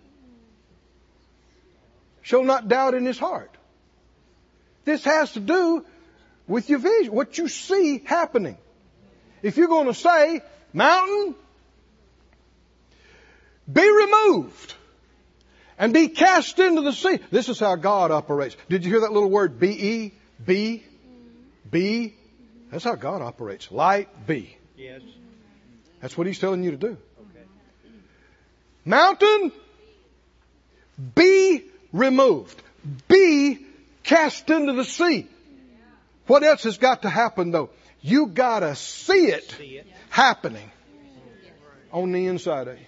Shall not doubt in his heart. This has to do with your vision, what you see happening. If you're going to say, mountain, be removed and be cast into the sea. This is how God operates. Did you hear that little word B-E? Be? Be? That's how God operates. Light, be. Yes. That's what he's telling you to do. Okay. Mountain, be removed. Be cast into the sea. What else has got to happen though? You gotta see it, See it. happening on the inside of you.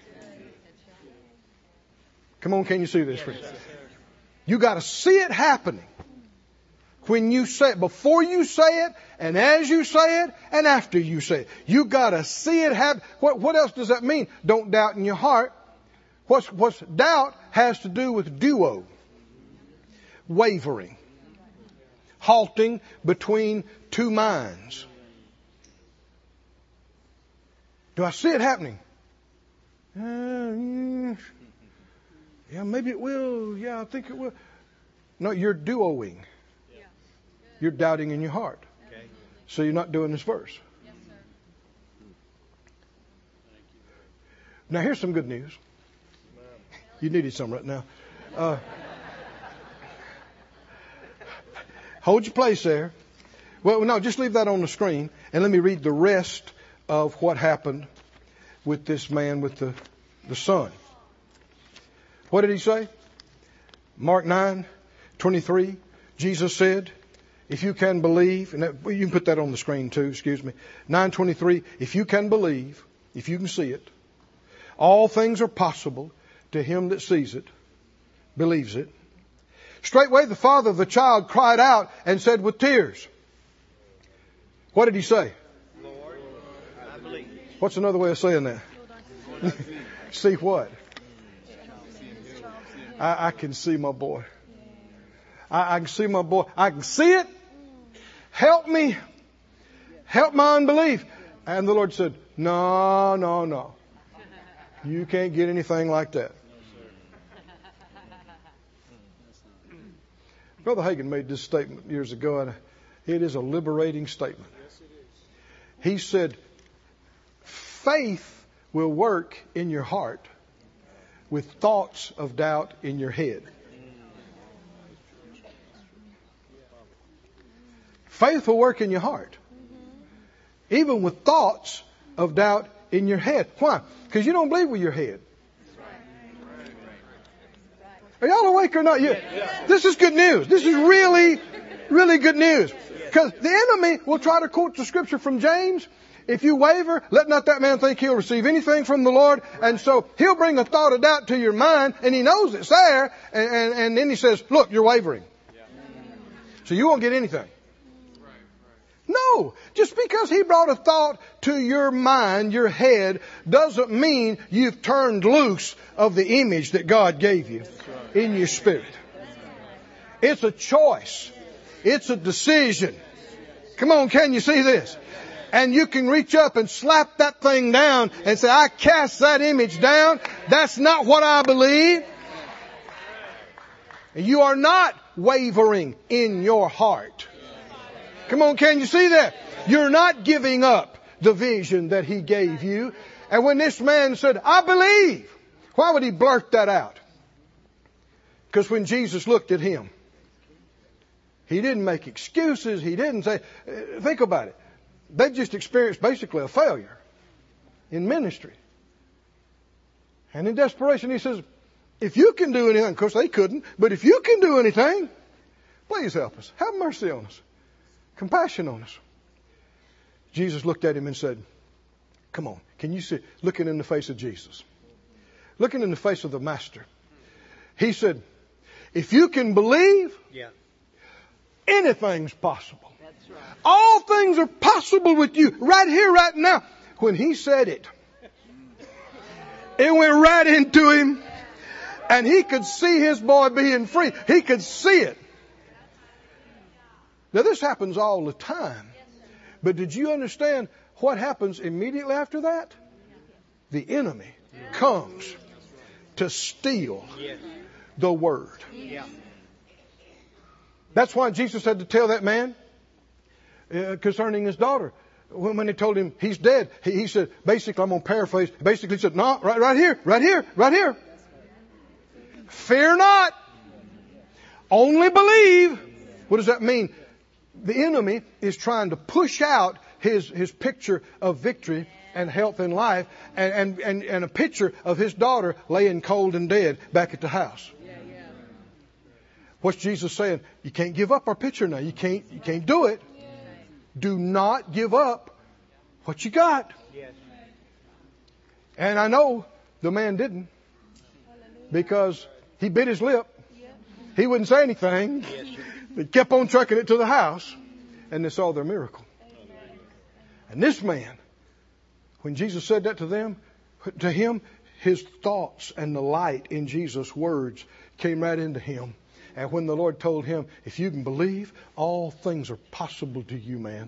Come on, can you see this, friends? You gotta see it happening When you say it, before you say it, and as you say it, and after you say it. You gotta see it happen. What, what else does that mean? Don't doubt in your heart. What's, what's doubt has to do with duo. Wavering. Halting between two minds. Do I see it happening? Uh, yeah, maybe it will. Yeah, I think it will. No, you're duoing. You're doubting in your heart. Okay. So you're not doing this verse. Yes, sir. Now here's some good news. You needed some right now. Uh, hold your place there. Well, no, just leave that on the screen and let me read the rest of what happened with this man with the, the son. What did he say? Mark nine twenty-three. Jesus said, if you can believe, and that, well, you can put that on the screen too, excuse me. nine twenty-three, if you can believe, if you can see it, all things are possible to him that sees it, believes it. Straightway the father of the child cried out and said with tears. What did he say? Lord, I believe. What's another way of saying that? See what? I, I can see my boy. I, I can see my boy. I can see it. Help me. Help my unbelief. And the Lord said, no, no, no. You can't get anything like that. Brother Hagin made this statement years ago, and it is a liberating statement. He said, faith will work in your heart with thoughts of doubt in your head. Faith will work in your heart. Even with thoughts of doubt in your head. Why? Because you don't believe with your head. Are y'all awake or not yet? This is good news. This is really, really good news. Because the enemy will try to quote the scripture from James. If you waver, let not that man think he'll receive anything from the Lord. And so he'll bring a thought of doubt to your mind, and he knows it's there. And, and, and then he says, look, you're wavering. So you won't get anything. No, just because he brought a thought to your mind, your head, doesn't mean you've turned loose of the image that God gave you in your spirit. It's a choice. It's a decision. Come on, can you see this? And you can reach up and slap that thing down and say, I cast that image down. That's not what I believe. And you are not wavering in your heart. Come on, can you see that? You're not giving up the vision that he gave you. And when this man said, I believe, why would he blurt that out? Because when Jesus looked at him, he didn't make excuses. He didn't say, think about it. They just experienced basically a failure in ministry. And in desperation, he says, if you can do anything, of course they couldn't, but if you can do anything, please help us. Have mercy on us. Compassion on us. Jesus looked at him and said, come on, can you see? Looking in the face of Jesus. Looking in the face of the Master. He said, if you can believe, yeah. anything's possible. That's right. All things are possible with you right here, right now. When he said it, it went right into him, and he could see his boy being free. He could see it. Now this happens all the time. But did you understand what happens immediately after that? The enemy comes to steal the word. That's why Jesus had to tell that man uh, concerning his daughter. When, when they told him he's dead, he, he said, basically, I'm going to paraphrase, basically he said, no, right, right here, right here, right here. Fear not. Only believe. What does that mean? The enemy is trying to push out his, his picture of victory and health in life and, and, and, and a picture of his daughter laying cold and dead back at the house. What's Jesus saying? You can't give up our picture now. You can't, you can't do it. Do not give up what you got. And I know the man didn't, because he bit his lip. He wouldn't say anything. They kept on trucking it to the house, and they saw their miracle. And this man, when Jesus said that to them, to him, his thoughts and the light in Jesus' words came right into him. And when the Lord told him, if you can believe, all things are possible to you, man.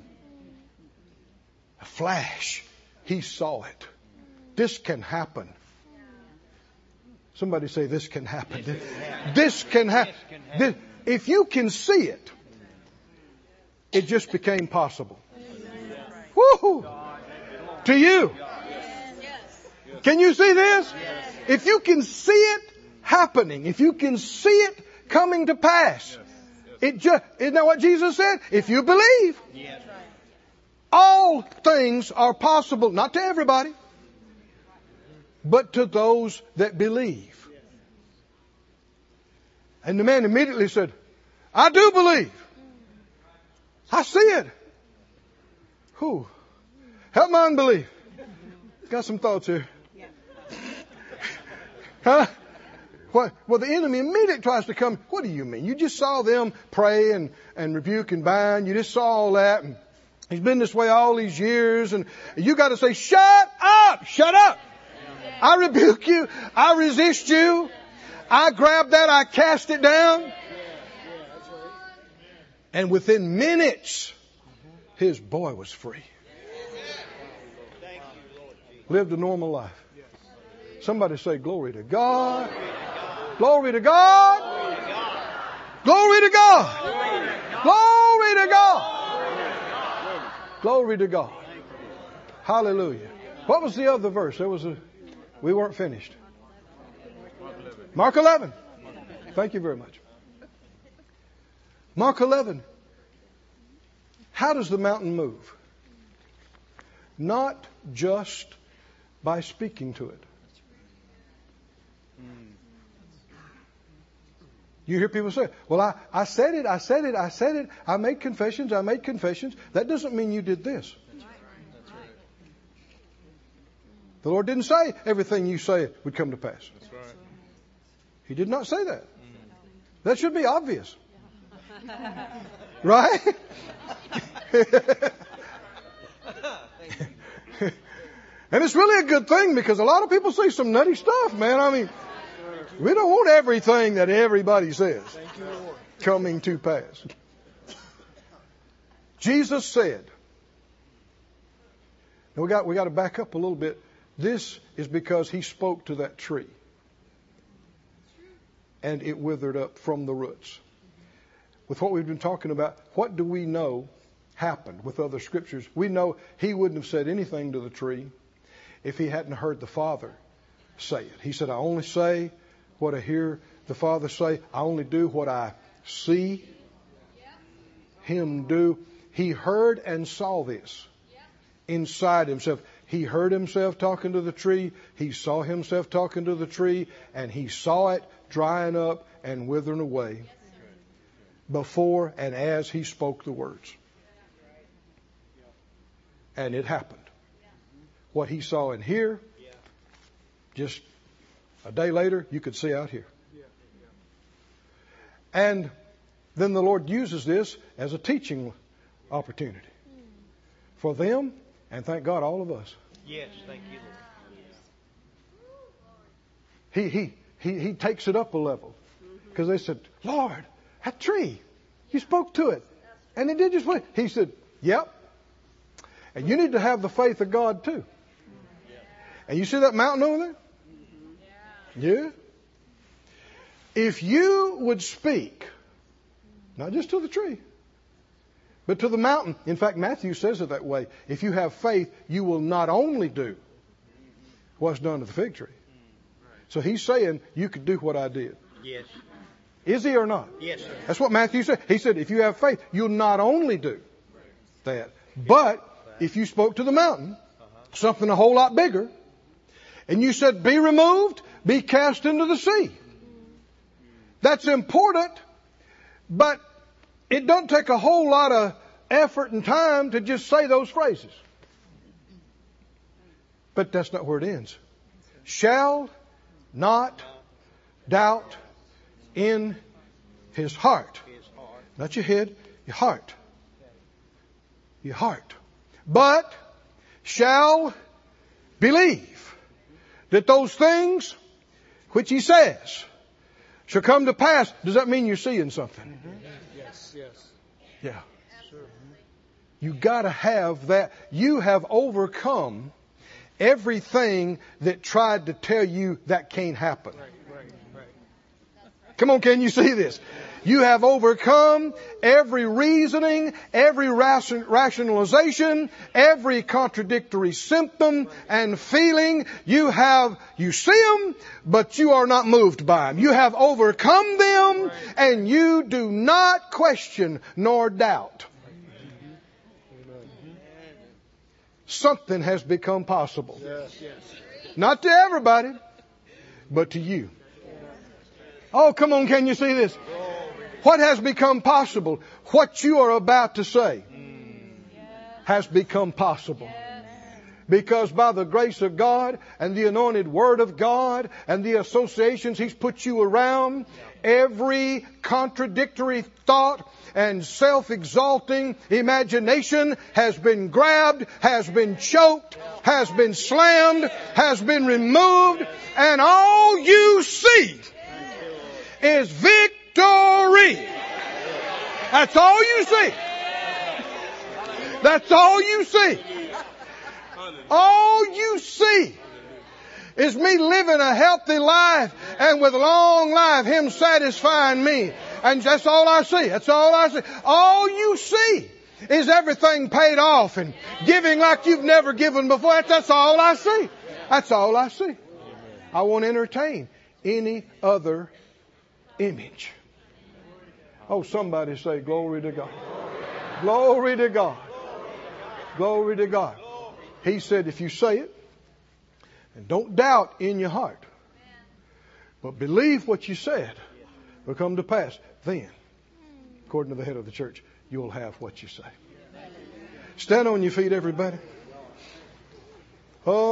A flash. He saw it. This can happen. Somebody say, this can happen. This can happen. If you can see it, it just became possible. Woo! To you. Can you see this? If you can see it happening, if you can see it coming to pass, it just, isn't that what Jesus said? If you believe, all things are possible, not to everybody, but to those that believe. And the man immediately said, I do believe. I see it. Whew. Help my unbelief. Got some thoughts here. Huh? What? Well, the enemy immediately tries to come. What do you mean? You just saw them pray and, and rebuke and bind. You just saw all that. And he's been this way all these years. And you got to say, shut up! Shut up! I rebuke you. I resist you. I grabbed that. I cast it down. And within minutes, his boy was free. Lived a normal life. Somebody say, glory to God. Glory to God. Glory to God. Glory to God. Glory to God. Hallelujah. What was the other verse? There was a, we weren't finished. Mark eleven. Thank you very much. Mark eleven. How does the mountain move? Not just by speaking to it. You hear people say, well, I, I said it, I said it, I said it. I made confessions, I made confessions. That doesn't mean you did this. The Lord didn't say everything you say would come to pass. He did not say that. That should be obvious. Right? And it's really a good thing because a lot of people say some nutty stuff, man. I mean, we don't want everything that everybody says coming to pass. Jesus said, now we got, we got to back up a little bit. This is because he spoke to that tree and it withered up from the roots. With what we've been talking about, what do we know happened with other scriptures? We know he wouldn't have said anything to the tree if he hadn't heard the Father say it. He said, I only say what I hear the Father say. I only do what I see him do. He heard and saw this inside himself. He heard himself talking to the tree. He saw himself talking to the tree. And he saw it drying up and withering away before and as he spoke the words. And it happened. What he saw in here, just a day later, you could see out here. And then the Lord uses this as a teaching opportunity for them, and thank God, all of us. Yes, thank you, Lord. He he he he takes it up a level because they said, Lord, that tree, you spoke to it, and it did just what he said. Yep. And you need to have the faith of God too. And you see that mountain over there? Yeah. If you would speak, not just to the tree, but to the mountain. In fact, Matthew says it that way. If you have faith, you will not only do what's done to the fig tree. So he's saying you could do what I did. Yes. Is he or not? Yes, sir. That's what Matthew said. He said, if you have faith, you'll not only do that, but if you spoke to the mountain, something a whole lot bigger, and you said, be removed, be cast into the sea. That's important, but it don't take a whole lot of effort and time to just say those phrases. But that's not where it ends. Shall not doubt in his heart. Not your head, your heart. Your heart. But shall believe that those things which he says shall come to pass. Does that mean you're seeing something? Mm-hmm. Yes, yes. Yeah. Sure. You got to have that. You have overcome everything that tried to tell you that can't happen. Right, right, right. Come on, can you see this? You have overcome every reasoning, every ration, rationalization, every contradictory symptom and feeling. You have, you see them, but you are not moved by them. You have overcome them, and you do not question nor doubt. Something has become possible. Yes, yes. Not to everybody, but to you. Oh, come on, can you see this? What has become possible? What you are about to say has become possible. Because by the grace of God and the anointed Word of God and the associations He's put you around, every contradictory thought and self-exalting imagination has been grabbed, has been choked, has been slammed, has been removed, and all you see is victory. That's all you see. That's all you see. All you see is me living a healthy life, and with long life, Him satisfying me. And that's all I see. That's all I see. All you see is everything paid off and giving like you've never given before. That's, that's all I see. That's all I see. I won't entertain any other image. Oh, somebody say glory to God. Glory to God. Glory to God. He said if you say it, and don't doubt in your heart, but believe what you said will come to pass, then, according to the head of the church, you'll have what you say. Stand on your feet, everybody. Oh.